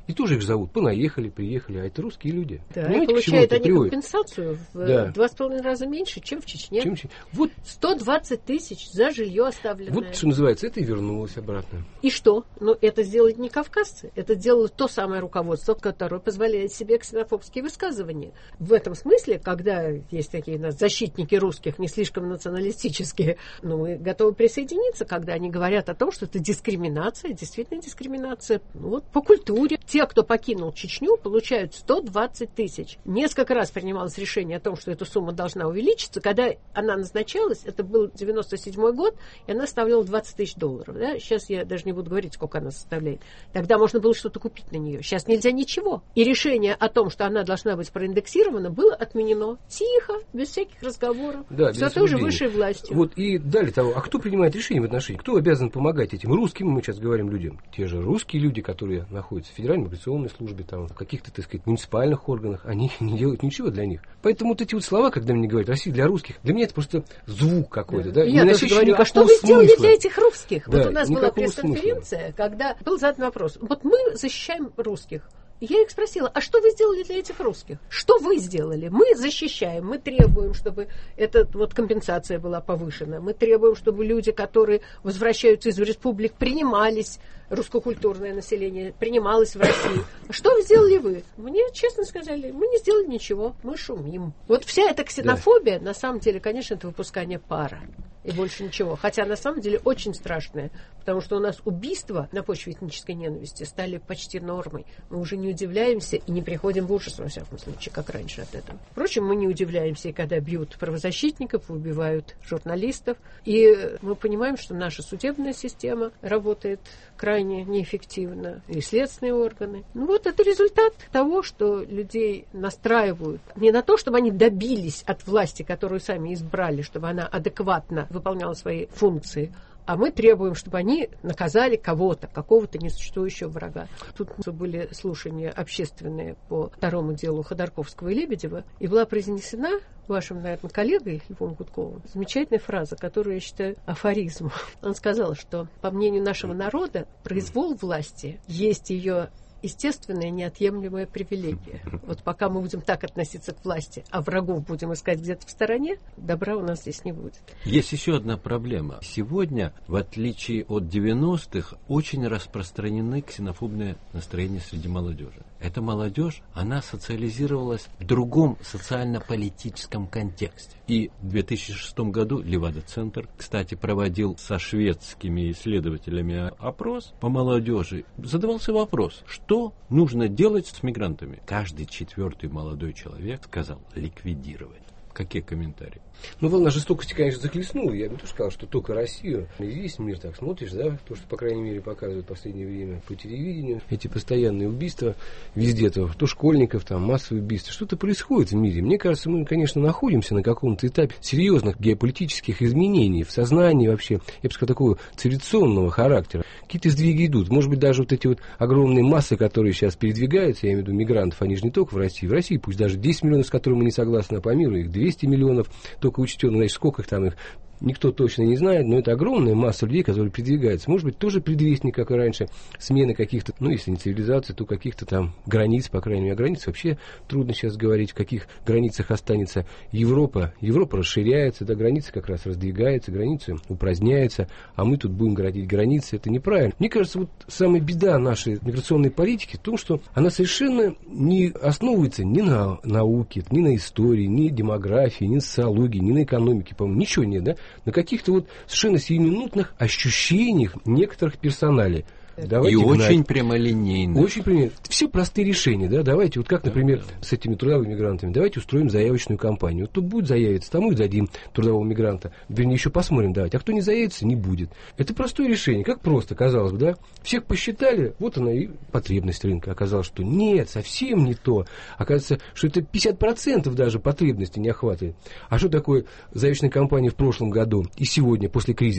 И тоже их зовут. Понаехали, приехали, а это русские люди. Да, понимаете, и получают они компенсацию в 2,5 раза меньше, чем в Чечне. Вот 120 тысяч за жилье оставленное. Вот что называется, это и вернулось обратно. И что? Ну, это сделали не кавказцы. Это делало то самое руководство, которое позволяет себе ксенофобские высказывания. В этом смысле, когда есть такие у нас защитники русских, не слишком националистические, но мы готовы присоединиться, когда они говорят о том, что это дискриминация, действительно дискриминация, ну, вот по культуре. Те, кто покинул Чечню, получают 120 тысяч. Несколько раз принималось решение о том, что эта сумма должна увеличиться. Когда она назначалась, это был 97-й год, и она составляла $20 тысяч. Да? Сейчас я даже не буду говорить, сколько она составляет. Тогда можно было что-то купить на нее. Сейчас нельзя ничего. И решение о том, что она должна быть проиндексирована, было отменено. Тихо, без всяких разговоров. Да, все тоже высшей властью. Вот и далее того, а кто принимает решение в отношении? Кто обязан помогать этим русским, мы сейчас говорим, людям? Те же русские люди, которые находятся в Федеральной миграционной службе, там, в каких-то, так сказать, муниципальных органах, они не делают ничего для них. Поэтому вот эти вот слова, когда мне говорят «Россия для русских», для меня это просто звук какой-то. Да? Я тоже говорю, а что вы сделали для этих русских? Да, вот у нас была пресс-конференция, когда был задан вопрос. Вот мы защищаем русских. Я их спросила, а что вы сделали для этих русских? Что вы сделали? Мы защищаем, мы требуем, чтобы эта вот компенсация была повышена. Мы требуем, чтобы люди, которые возвращаются из республик, принимались, русскокультурное население принималось в России. А что сделали вы? Мне честно сказали, мы не сделали ничего, мы шумим. Вот вся эта ксенофобия, на самом деле, конечно, это выпускание пара. И больше ничего. Хотя на самом деле очень страшное. Потому что у нас убийства на почве этнической ненависти стали почти нормой. Мы уже не удивляемся и не приходим в ужас, во всяком случае, как раньше от этого. Впрочем, мы не удивляемся, и когда бьют правозащитников, убивают журналистов. И мы понимаем, что наша судебная система работает крайне неэффективно. И следственные органы. Ну вот это результат того, что людей настраивают не на то, чтобы они добились от власти, которую сами избрали, чтобы она адекватно выполняла свои функции, а мы требуем, чтобы они наказали кого-то, какого-то несуществующего врага. Тут были слушания общественные по второму делу Ходорковского и Лебедева, и была произнесена вашим, наверное, коллегой Львом Гудковым замечательная фраза, которую я считаю афоризмом. Он сказал, что, по мнению нашего народа, произвол власти есть ее естественная неотъемлемая привилегия. Вот пока мы будем так относиться к власти, а врагов будем искать где-то в стороне, добра у нас здесь не будет. Есть еще одна проблема. Сегодня, в отличие от 90-х, очень распространены ксенофобные настроения среди молодежи. Эта молодежь, она социализировалась в другом социально-политическом контексте. И в 2006 году Левада-центр, кстати, проводил со шведскими исследователями опрос по молодежи. Задавался вопрос, что нужно делать с мигрантами? Каждый 4-й молодой человек сказал ликвидировать. Какие комментарии? Ну, волна жестокости, конечно, захлестнула. Я бы тоже сказал, что только Россию. Весь мир так смотришь, да, то, что, по крайней мере, показывают в последнее время по телевидению. Эти постоянные убийства везде, то школьников, там, массовые убийства. Что-то происходит в мире. Мне кажется, мы, конечно, находимся на каком-то этапе серьезных геополитических изменений в сознании вообще, я бы сказал, такого цивилизационного характера. Какие-то сдвиги идут. Может быть, даже вот эти вот огромные массы, которые сейчас передвигаются, я имею в виду мигрантов, они же не только в России. В России пусть даже 10 миллионов, с которыми мы не согласны, а по миру их 200 миллионов, только учтено, значит, сколько их там, их никто точно не знает, но это огромная масса людей, которые передвигаются. Может быть, тоже предвестник, как и раньше, смены каких-то, ну, если не цивилизации, то каких-то там границ, по крайней мере, границ вообще трудно сейчас говорить, в каких границах останется Европа. Европа расширяется, да, границы как раз раздвигаются, границы упраздняются, а мы тут будем градить границы. Это неправильно. Мне кажется, вот самая беда нашей миграционной политики в том, что она совершенно не основывается ни на науке, ни на истории, ни на демографии, ни на социологии, ни на экономике, по-моему, ничего нет, да? На каких-то вот совершенно сиюминутных ощущениях некоторых персоналей. Давайте очень прямолинейно. Очень прямолинейно. Все простые решения, да. Давайте, вот как, например, с этими трудовыми мигрантами, давайте устроим заявочную кампанию. Вот кто будет заявиться, тому и дадим трудового мигранта. Вернее, еще посмотрим давать. А кто не заявится, не будет. Это простое решение. Как просто, казалось бы, да. Всех посчитали, вот она и потребность рынка. Оказалось, что нет, совсем не то. Оказывается, что это 50% даже потребности не охватывает. А что такое заявочная кампания в прошлом году и сегодня, после кризиса?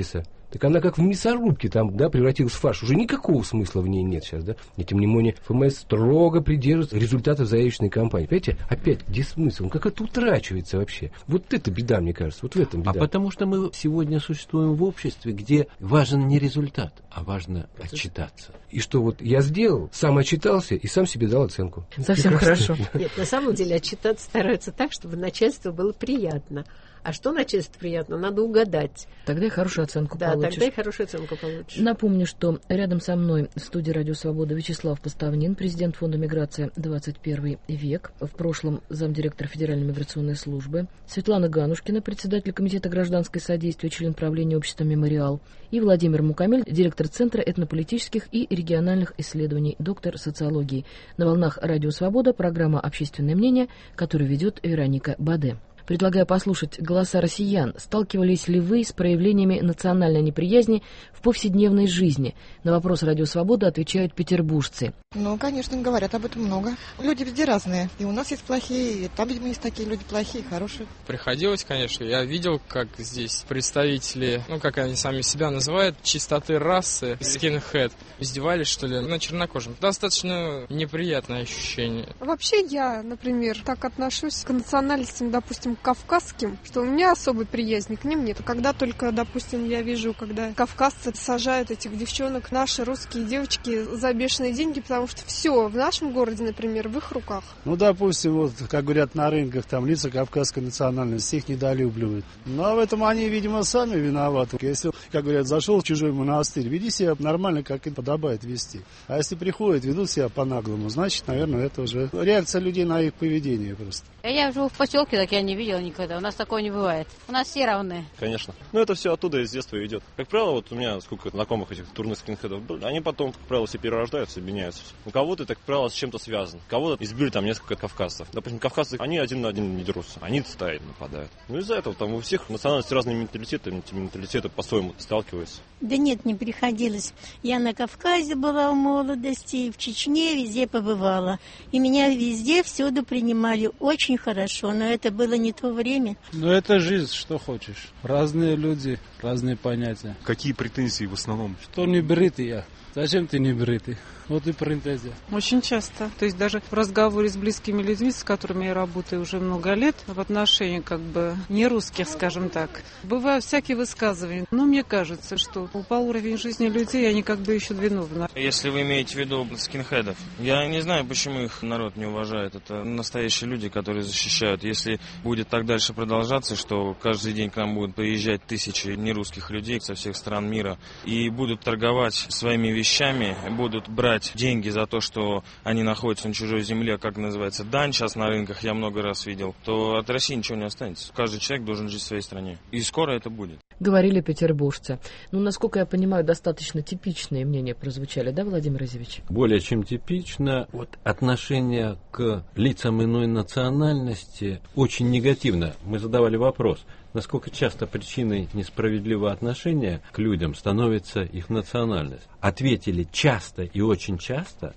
Так она как в мясорубке там, да, превратилась в фарш. Уже никакого смысла в ней нет сейчас, да. И тем не менее ФМС строго придерживается результатов заявочной кампании. Понимаете, опять, где смысл? Он как это утрачивается вообще. Вот это беда, мне кажется, вот в этом беда. А потому что мы сегодня существуем в обществе, где важен не результат, а важно отчитаться. И что вот я сделал, сам отчитался и сам себе дал оценку. Совсем хорошо. Нет, на самом деле отчитаться стараются так, чтобы начальству было приятно. А что начальству приятно, надо угадать. Тогда и хорошую оценку получишь. Да, тогда и хорошую оценку получишь. Напомню, что рядом со мной в студии «Радио Свобода» Вячеслав Поставнин, президент Фонда «Миграция. 21 век», в прошлом замдиректора Федеральной миграционной службы, Светлана Ганушкина, председатель Комитета гражданское содействие, член правления общества «Мемориал», и Владимир Мукамель, директор Центра этнополитических и региональных исследований, доктор социологии. На волнах «Радио Свобода» программа «Общественное мнение», которую ведет Вероника Баде. Предлагаю послушать голоса россиян. Сталкивались ли вы с проявлениями национальной неприязни в повседневной жизни? На вопрос «Радио Свобода» отвечают петербуржцы. Ну, конечно, говорят об этом много. Люди везде разные. И у нас есть плохие, и там, видимо, есть такие люди плохие, хорошие. Приходилось, конечно. Я видел, как здесь представители, как они сами себя называют, чистоты расы, скинхед, издевались, что ли, на чернокожем. Достаточно неприятное ощущение. Вообще я, например, так отношусь к национальностям, допустим, кавказским, что у меня особой приязни к ним нет. Когда только, допустим, я вижу, когда кавказцы сажают этих девчонок, наши русские девочки, за бешеные деньги, потому что все в нашем городе, например, в их руках. Ну, допустим, вот, как говорят на рынках, там лица кавказской национальности, их недолюбливают. Но в этом они, видимо, сами виноваты. Если, как говорят, зашел в чужой монастырь, веди себя нормально, как им подобает вести. А если приходят, ведут себя по-наглому, значит, наверное, это уже реакция людей на их поведение просто. Я живу в поселке, так я не видела никогда. У нас такого не бывает. У нас все равны. Конечно. Но это все оттуда из детства идет. Как правило, вот у меня сколько знакомых этих турных скинхедов, они потом, как правило, все перерождаются, объединяются. У кого-то это, как правило, с чем-то связано. Кого-то избили там несколько кавказцев. Допустим, кавказцы, они один на один не дерутся. Они стаи нападают. Ну, из-за этого там у всех национальностей разные менталитеты. Эти менталитеты по-своему сталкиваются. Да нет, не приходилось. Я на Кавказе была в молодости, в Чечне везде побывала. И меня везде, всюду принимали очень хорошо. Но это было не то время. Ну, это жизнь, что хочешь. Разные люди, разные понятия. Какие претензии в основном? Что не бритый я? Зачем ты не бритый? Вот и претензия. Очень часто. То есть даже в разговоре с близкими людьми, с которыми я работаю уже много лет, в отношении не русских, скажем так, бывают всякие высказывания. Но мне кажется, что упал уровень жизни людей, они ищут виновных. Если вы имеете в виду скинхедов, я не знаю, почему их народ не уважает. Это настоящие люди, которые защищают. Если будет так дальше продолжаться, что каждый день к нам будут приезжать тысячи нерусских людей со всех стран мира и будут торговать своими вещами, будут брать деньги за то, что они находятся на чужой земле, как называется, дань сейчас на рынках, я много раз видел, то от России ничего не останется. Каждый человек должен жить в своей стране. И скоро это будет. Говорили петербуржцы. Насколько я понимаю, достаточно типичные мнения прозвучали, да, Владимир Разевич? Более чем типично. Отношение к лицам иной национальности очень негативно. Мы задавали вопрос, насколько часто причиной несправедливого отношения к людям становится их национальность. Ответили часто и очень часто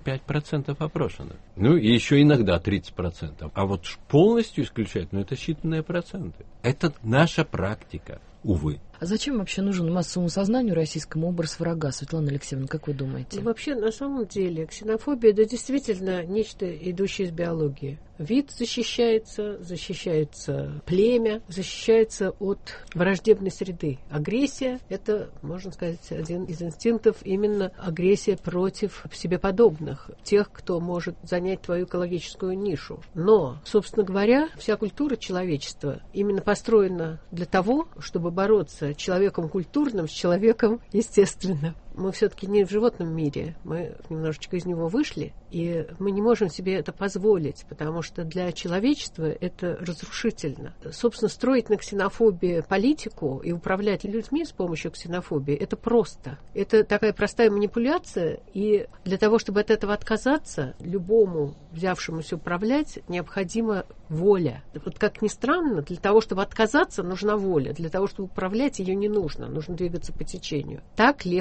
55% опрошенных. И еще иногда 30%. А полностью исключать, это считанные проценты. Это наша практика, увы. А зачем вообще нужен массовому сознанию российскому образ врага, Светлана Алексеевна, как вы думаете? Вообще, на самом деле, ксенофобия, это действительно нечто, идущее из биологии. Вид защищается племя, защищается от враждебной среды. Агрессия – это, можно сказать, один из инстинктов, именно агрессия против себе подобных, тех, кто может занять твою экологическую нишу. Но, собственно говоря, вся культура человечества именно построена для того, чтобы бороться человеком культурным с человеком естественным. Мы все-таки не в животном мире, мы немножечко из него вышли, и мы не можем себе это позволить, потому что для человечества это разрушительно. Собственно, строить на ксенофобии политику и управлять людьми с помощью ксенофобии – это просто. Это такая простая манипуляция, и для того, чтобы от этого отказаться, любому взявшемуся управлять необходима воля. Как ни странно, для того, чтобы отказаться, нужна воля. Для того, чтобы управлять, ее не нужно. Нужно двигаться по течению. Так легче манипулировать.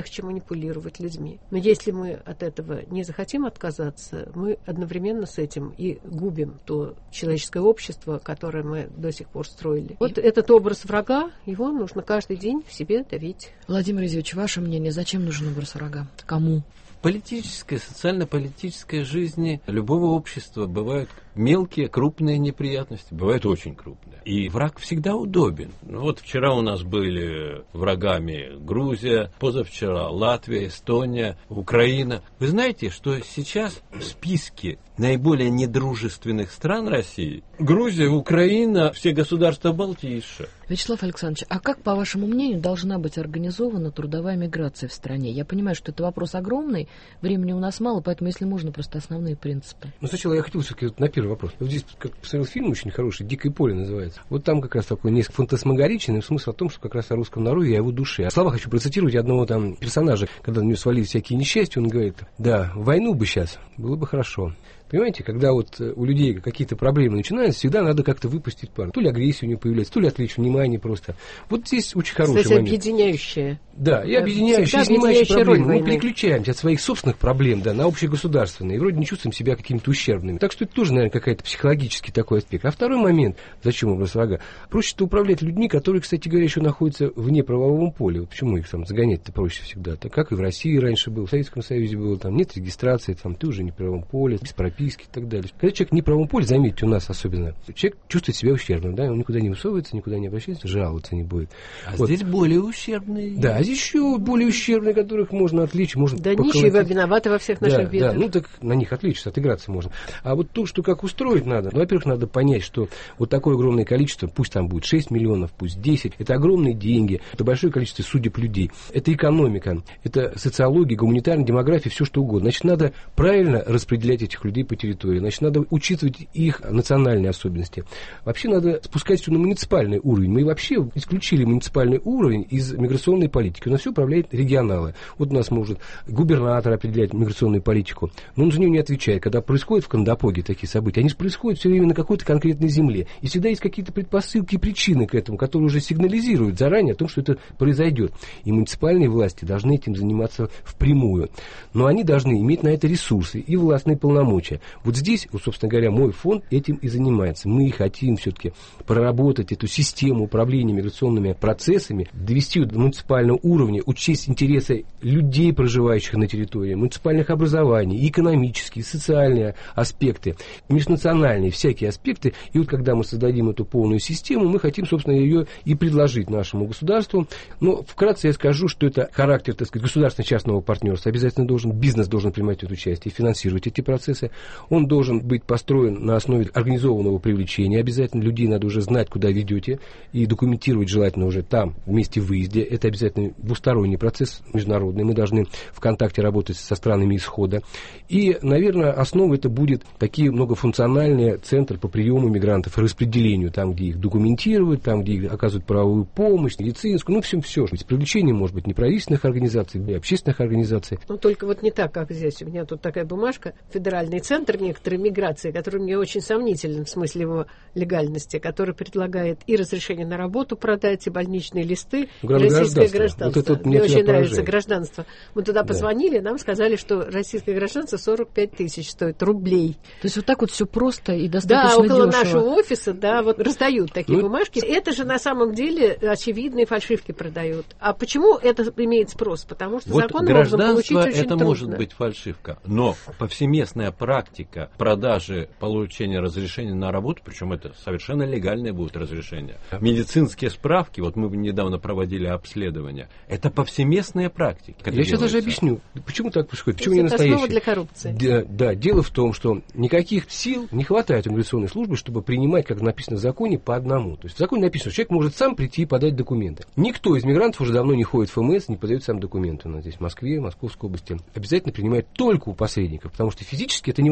манипулировать людьми. Но если мы от этого не захотим отказаться, мы одновременно с этим и губим то человеческое общество, которое мы до сих пор строили. Вот этот образ врага, его нужно каждый день в себе давить. Владимир Юрьевич, ваше мнение, зачем нужен образ врага? Кому? В политической, социально-политической жизни любого общества бывают мелкие, крупные неприятности, бывают очень крупные. И враг всегда удобен. Вот вчера у нас были врагами Грузия, позавчера Латвия, Эстония, Украина. Вы знаете, что сейчас в списке наиболее недружественных стран России Грузия, Украина, все государства Балтии и США. Вячеслав Александрович, а как, по вашему мнению, должна быть организована трудовая миграция в стране? Я понимаю, что это вопрос огромный, времени у нас мало, поэтому, если можно, просто основные принципы. Ну, сначала я хотел все-таки на первый вопрос. Вот здесь, как посмотрел фильм очень хороший, «Дикое поле» называется. Вот там как раз такой несколько фантасмагоричный смысл в том, что как раз о русском народе и о его душе. А слова хочу процитировать одного там персонажа, когда на него свалили всякие несчастья, он говорит: да, войну бы сейчас, было бы хорошо. Понимаете, когда вот у людей какие-то проблемы начинаются, всегда надо как-то выпустить пар. То ли агрессия у него появляется, то ли отвлечь внимание просто. Вот здесь очень хороший кстати, момент. Объединяющая. Да, и объединяющая, и снимающая проблемы. Мы переключаемся от своих собственных проблем, да, на общегосударственные. И вроде не чувствуем себя какими-то ущербными. Так что это тоже, наверное, какой-то психологический такой аспект. А второй момент, зачем образ врага? Проще-то управлять людьми, которые, кстати говоря, еще находятся вне правового поля. Вот почему их там загонять-то проще всегда? Так как и в России раньше было, в Советском Союзе было, там нет регистрации, там ты уже не в правовом поле, без прописки и так далее. Когда человек не в правом поле, заметьте, у нас особенно, человек чувствует себя ущербным, да, он никуда не высовывается, никуда не обращается, жаловаться не будет. А вот здесь более ущербные. Да, а здесь еще более ущербные, которых можно отвлечь, можно да нищие виноваты во всех наших бедах. Да, ну так на них отвлечься, отыграться можно. А вот то, что как устроить надо, ну, во-первых, надо понять, что вот такое огромное количество, пусть там будет 6 миллионов, пусть 10, это огромные деньги, это большое количество судеб людей, это экономика, это социология, гуманитарная демография, все что угодно. Значит, надо правильно распределять этих людей по территории, значит, надо учитывать их национальные особенности. Вообще надо спускать все на муниципальный уровень. Мы вообще исключили муниципальный уровень из миграционной политики. У нас все управляет регионалы. Вот у нас может губернатор определять миграционную политику, но он за нее не отвечает. Когда происходят в Кандапоге такие события, они же происходят все время на какой-то конкретной земле. И всегда есть какие-то предпосылки и причины к этому, которые уже сигнализируют заранее о том, что это произойдет. И муниципальные власти должны этим заниматься впрямую. Но они должны иметь на это ресурсы и властные полномочия. Вот здесь, вот, собственно говоря, мой фонд этим и занимается. Мы хотим все-таки проработать эту систему управления миграционными процессами, довести до муниципального уровня, учесть интересы людей, проживающих на территории, муниципальных образований, экономические, социальные аспекты, межнациональные, всякие аспекты. И вот когда мы создадим эту полную систему, мы хотим, собственно, ее и предложить нашему государству. Но вкратце я скажу, что это характер, так сказать, государственно-частного партнерства. Обязательно бизнес должен принимать это участие и финансировать эти процессы. Он должен быть построен на основе организованного привлечения. Обязательно людей надо уже знать, куда ведете, и документировать желательно уже там, в месте выезда. Это обязательно двусторонний процесс международный. Мы должны в контакте работать со странами исхода. И, наверное, основой это будет такие многофункциональные центры по приему мигрантов и распределению, там, где их документируют, там, где их оказывают правовую помощь, медицинскую, ну, все. С привлечением, может быть, неправительственных организаций, и общественных организаций. Ну, только вот не так, как здесь. У меня тут такая бумажка, Федеральный центр некоторой миграции, который мне очень сомнителен в смысле его легальности, который предлагает и разрешение на работу продать, и больничные листы, и российское гражданство. Вот мне очень нравится гражданство. Мы туда позвонили, нам сказали, что российское гражданство 45 тысяч стоит рублей. То есть вот так вот все просто и достаточно дешево. Да, около дешево. нашего офиса, да, вот раздают такие бумажки. Это же на самом деле очевидные фальшивки продают. А почему это имеет спрос? Потому что вот закон можно получить очень это трудно. Может быть фальшивка, но повсеместная практика продажи, получения разрешения на работу, причем это совершенно легальное будет разрешение. Медицинские справки, вот мы недавно проводили обследование, это повсеместная практика. Я сейчас даже объясню, почему так происходит, почему не настоящее. Это основа для коррупции. Да, дело в том, что никаких сил не хватает у миграционной службы, чтобы принимать, как написано в законе, по одному. То есть в законе написано, что человек может сам прийти и подать документы. Никто из мигрантов уже давно не ходит в ФМС, не подает сам документы. У нас здесь в Москве, в Московской области. Обязательно принимает только у посредников, потому что физически это невозможно.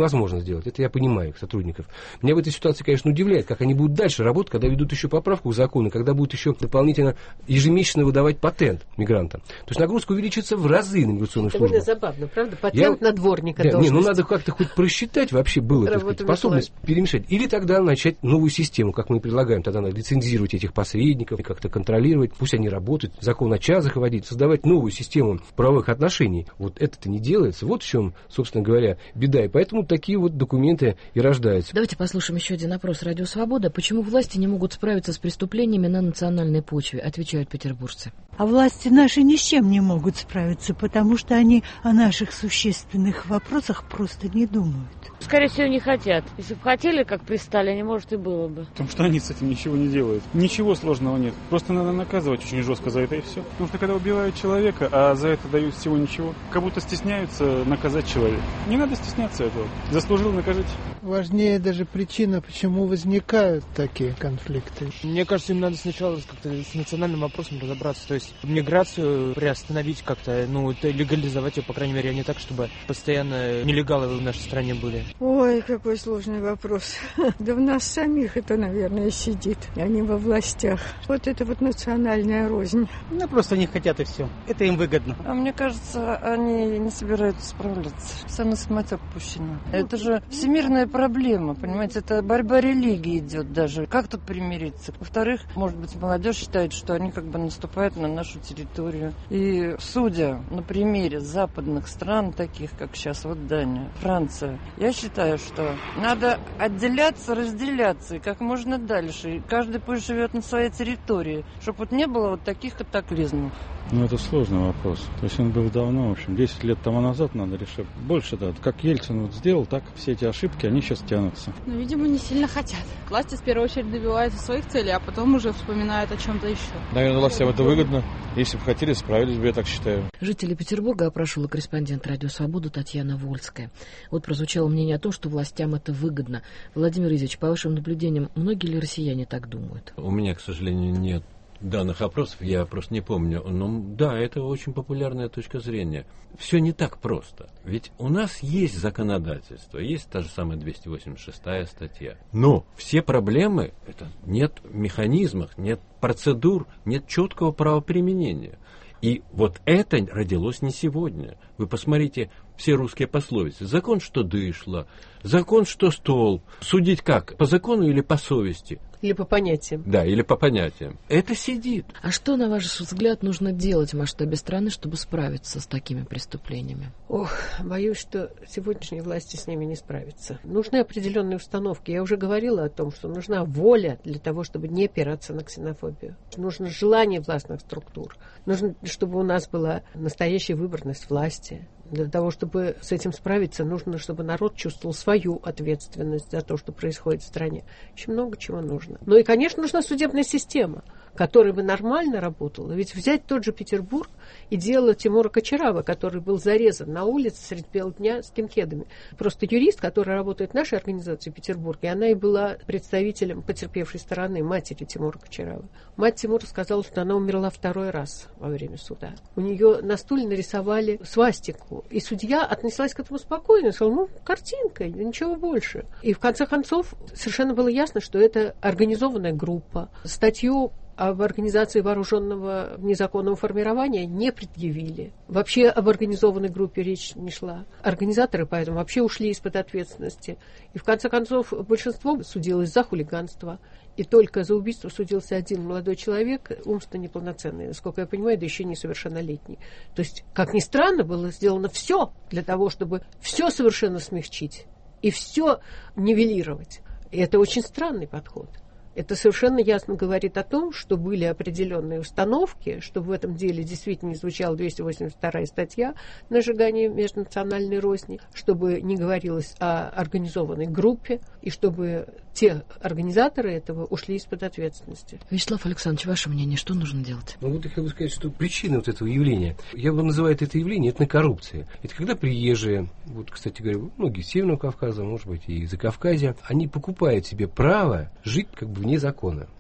невозможно сделать. Это я понимаю их сотрудников. Меня в этой ситуации, конечно, удивляет, как они будут дальше работать, когда ведут еще поправку к закону, когда будут еще дополнительно ежемесячно выдавать патент мигрантам. То есть нагрузка увеличится в разы на миграционную службу. Это забавно, правда? Патент на дворника должность. Не, надо как-то хоть просчитать вообще было, так сказать, способность перемешать. Или тогда начать новую систему, как мы предлагаем. Тогда надо лицензировать этих посредников, как-то контролировать, пусть они работают, закон о ЧАЗах вводить, создавать новую систему правовых отношений. Вот это-то не делается. Вот в чем, собственно говоря, беда. И поэтому такие вот документы и рождаются. Давайте послушаем еще один опрос «Радио Свобода». Почему власти не могут справиться с преступлениями на национальной почве? Отвечают петербуржцы. А власти наши ни с чем не могут справиться, потому что они о наших существенных вопросах просто не думают. Скорее всего, не хотят. Если бы хотели, как при Сталине, может, и было бы. Потому что они с этим ничего не делают. Ничего сложного нет. Просто надо наказывать очень жестко за это и все. Потому что когда убивают человека, а за это дают всего ничего, как будто стесняются наказать человека. Не надо стесняться этого. Заслужил — накажите. Важнее даже причина, почему возникают такие конфликты. Мне кажется, им надо сначала как-то с национальным вопросом разобраться. То есть миграцию приостановить как-то, легализовать ее, по крайней мере, а не так, чтобы постоянно нелегалы в нашей стране были. Ой, какой сложный вопрос. Да в нас самих это, наверное, сидит, а не во властях. Вот это вот национальная рознь. Просто они хотят и все. Это им выгодно. А мне кажется, они не собираются справляться. Самая самотек пущена. Это же всемирная проблема, понимаете? Это борьба религии идет даже. Как тут примириться? Во-вторых, может быть, молодежь считает, что они как бы наступают на нашу территорию. И судя на примере западных стран, таких как сейчас вот Дания, Франция, я считаю, что надо отделяться, разделяться и как можно дальше. И каждый пусть живет на своей территории, чтобы вот не было вот таких катаклизмов. Это сложный вопрос. То есть он был давно, в общем, 10 лет тому назад надо решить. Больше, да. Как Ельцин сделал, так все эти ошибки, они сейчас тянутся. Видимо, не сильно хотят. Власти в первую очередь добиваются своих целей, а потом уже вспоминают о чем-то еще. Наверное, властям это выгодно. Если бы хотели, справились бы, я так считаю. Жители Петербурга опрашивала корреспондент «Радио Свобода» Татьяна Вольская. Вот прозвучало мнение о том, что властям это выгодно. Владимир Изич, по вашим наблюдениям, многие ли россияне так думают? У меня, к сожалению, нет данных опросов, я просто не помню. Но да, это очень популярная точка зрения. Все не так просто. Ведь у нас есть законодательство, есть та же самая 286-я статья. Но все проблемы, это нет механизмов, нет процедур, нет четкого правоприменения. И вот это родилось не сегодня. Вы посмотрите все русские пословицы. Закон, что дышло, закон, что столб. Судить как? По закону или по совести? Или по понятиям. Да, или по понятиям. Это сидит. А что, на ваш взгляд, нужно делать в масштабе страны, чтобы справиться с такими преступлениями? Боюсь, что сегодняшние власти с ними не справятся. Нужны определенные установки. Я уже говорила о том, что нужна воля для того, чтобы не опираться на ксенофобию. Нужно желание властных структур. Нужно, чтобы у нас была настоящая выборность власти. Для того, чтобы с этим справиться, нужно, чтобы народ чувствовал свою ответственность за то, что происходит в стране. Очень много чего нужно. Ну и, конечно, нужна судебная система, которая бы нормально работала. Ведь взять тот же Петербург и дело Тимура Кочарава, который был зарезан на улице средь бела дня скинхедами. Просто юрист, который работает в нашей организации в Петербурге, она и была представителем потерпевшей стороны, матери Тимура Кочарава. Мать Тимура сказала, что она умерла второй раз во время суда. У нее на стуле нарисовали свастику. И судья отнеслась к этому спокойно, сказала, картинка, ничего больше. И в конце концов совершенно было ясно, что это организованная группа. Статью об организации вооруженного незаконного формирования не предъявили. Вообще об организованной группе речь не шла. Организаторы поэтому вообще ушли из-под ответственности. И в конце концов большинство судилось за хулиганство. И только за убийство судился один молодой человек, умственно неполноценный, насколько я понимаю, да еще несовершеннолетний. То есть, как ни странно, было сделано все для того, чтобы все совершенно смягчить и все нивелировать. И это очень странный подход. Это совершенно ясно говорит о том, что были определенные установки, чтобы в этом деле действительно не звучала 282-я статья на сжигание межнациональной розни, чтобы не говорилось о организованной группе, и чтобы те организаторы этого ушли из-под ответственности. Вячеслав Александрович, ваше мнение, что нужно делать? Я хочу сказать, что причина вот этого явления, я бы называю это явление этнокоррупцией. Это когда приезжие, вот, кстати говоря, многие из Северного Кавказа, может быть, и из Закавказья, они покупают себе право жить как бы вне закона.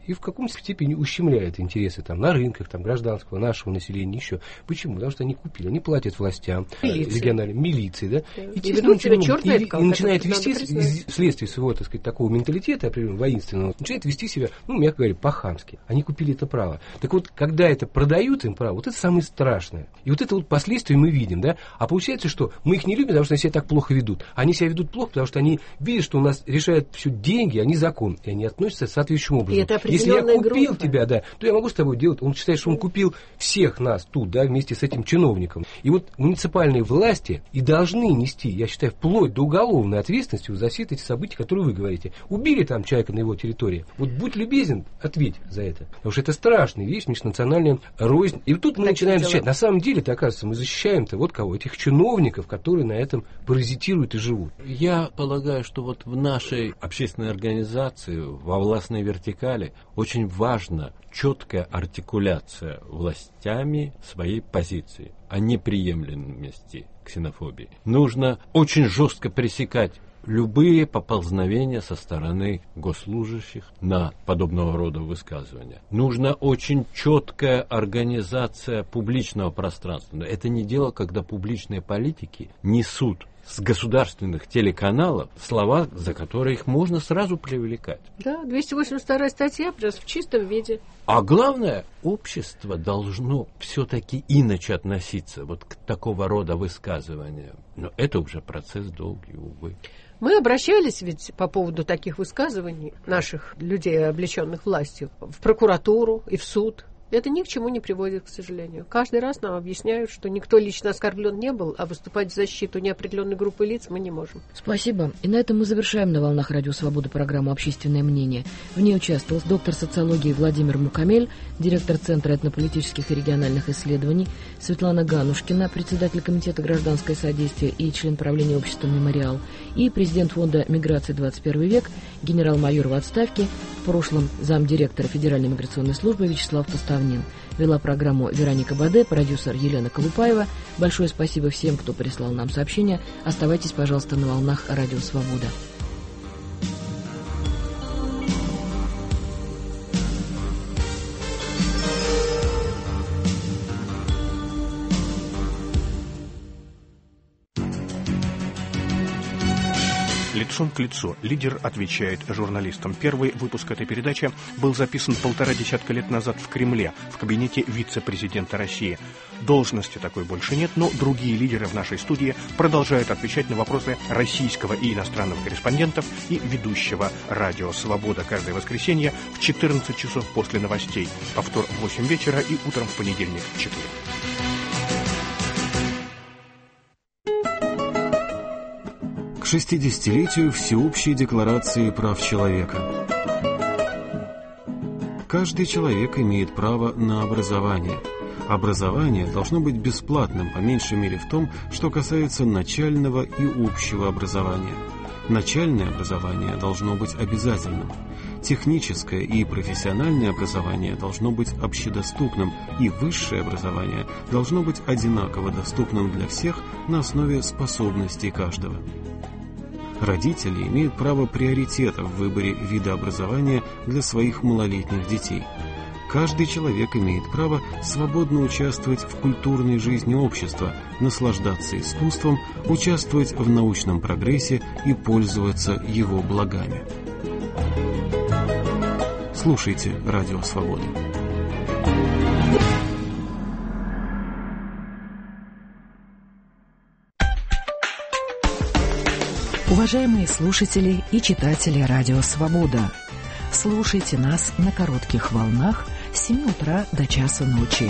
и в каком-то степени ущемляет интересы там, на рынках там, гражданского, нашего населения, еще. Почему? Потому что они купили, они платят властям, региональным, милиции, да, и начинает вести, вследствие своего, так сказать, такого менталитета, определенного воинственного, начинает вести себя, ну, мягко говоря, по-хамски. Они купили это право. Так вот, когда это продают им право, вот это самое страшное. И вот это вот последствия мы видим, да. А получается, что мы их не любим, потому что они себя так плохо ведут. Они себя ведут плохо, потому что они видят, что у нас решают все деньги, а не закон. И они относятся соответствующим образом. Если я купил тебя, да, то я могу с тобой делать. Он считает, что он купил всех нас тут, да, вместе с этим чиновником. И вот муниципальные власти и должны нести, я считаю, вплоть до уголовной ответственности за все эти события, которые вы говорите. Убили там человека на его территории. Вот будь любезен, ответь за это. Потому что это страшная вещь, межнациональная рознь. И вот тут мы начинаем защищать. На самом деле-то, оказывается, мы защищаем-то вот кого? Этих чиновников, которые на этом паразитируют и живут. Я полагаю, что вот в нашей общественной организации, во властной вертикали, очень важна четкая артикуляция властями своей позиции о неприемлемости ксенофобии. Нужно очень жестко пресекать любые поползновения со стороны госслужащих на подобного рода высказывания. Нужна очень четкая организация публичного пространства. Но это не дело, когда публичные политики несут с государственных телеканалов слова, за которые их можно сразу привлекать. Да, 282 статья, просто в чистом виде. А главное, общество должно все-таки иначе относиться вот к такого рода высказываниям. Но это уже процесс долгий, увы. Мы обращались ведь по поводу таких высказываний наших людей, облеченных властью, в прокуратуру и в суд. Это ни к чему не приводит, к сожалению. Каждый раз нам объясняют, что никто лично оскорблен не был, а выступать в защиту неопределенной группы лиц мы не можем. Спасибо. И на этом мы завершаем на волнах Радио Свобода программу «Общественное мнение». В ней участвовал доктор социологии Владимир Мукамель, директор Центра этнополитических и региональных исследований, Светлана Ганушкина, председатель Комитета гражданское содействие и член правления общества «Мемориал», и президент фонда «Миграция 21 век», генерал-майор в отставке, в прошлом замдиректора Федеральной миграционной службы Вячеслав Поставнин. Вела программу Вероника Баде, продюсер Елена Колупаева. Большое спасибо всем, кто прислал нам сообщения. Оставайтесь, пожалуйста, на волнах Радио Свобода. Лицом к лицу. Лидер отвечает журналистам. Первый выпуск этой передачи был записан 1,5 десятка лет назад в Кремле, в кабинете вице-президента России. Должности такой больше нет, но другие лидеры в нашей студии продолжают отвечать на вопросы российского и иностранного корреспондентов и ведущего «Радио Свобода» каждое воскресенье в 14 часов после новостей, повтор в 8 вечера и утром в понедельник в 4. К 60-летию Всеобщей декларации прав человека. Каждый человек имеет право на образование. Образование должно быть бесплатным, по меньшей мере в том, что касается начального и общего образования. Начальное образование должно быть обязательным. Техническое и профессиональное образование должно быть общедоступным, и высшее образование должно быть одинаково доступным для всех на основе способностей каждого. Родители имеют право приоритета в выборе вида образования для своих малолетних детей. Каждый человек имеет право свободно участвовать в культурной жизни общества, наслаждаться искусством, участвовать в научном прогрессе и пользоваться его благами. Слушайте Радио Свобода. Уважаемые слушатели и читатели Радио Свобода, слушайте нас на коротких волнах с 7 утра до часа ночи.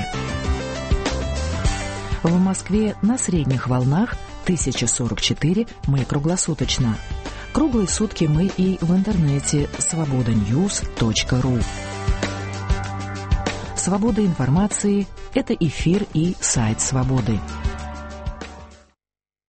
В Москве на средних волнах 1044 мы круглосуточно. Круглые сутки мы и в интернете svobodanews.ru. Свобода информации – это эфир и сайт Свободы.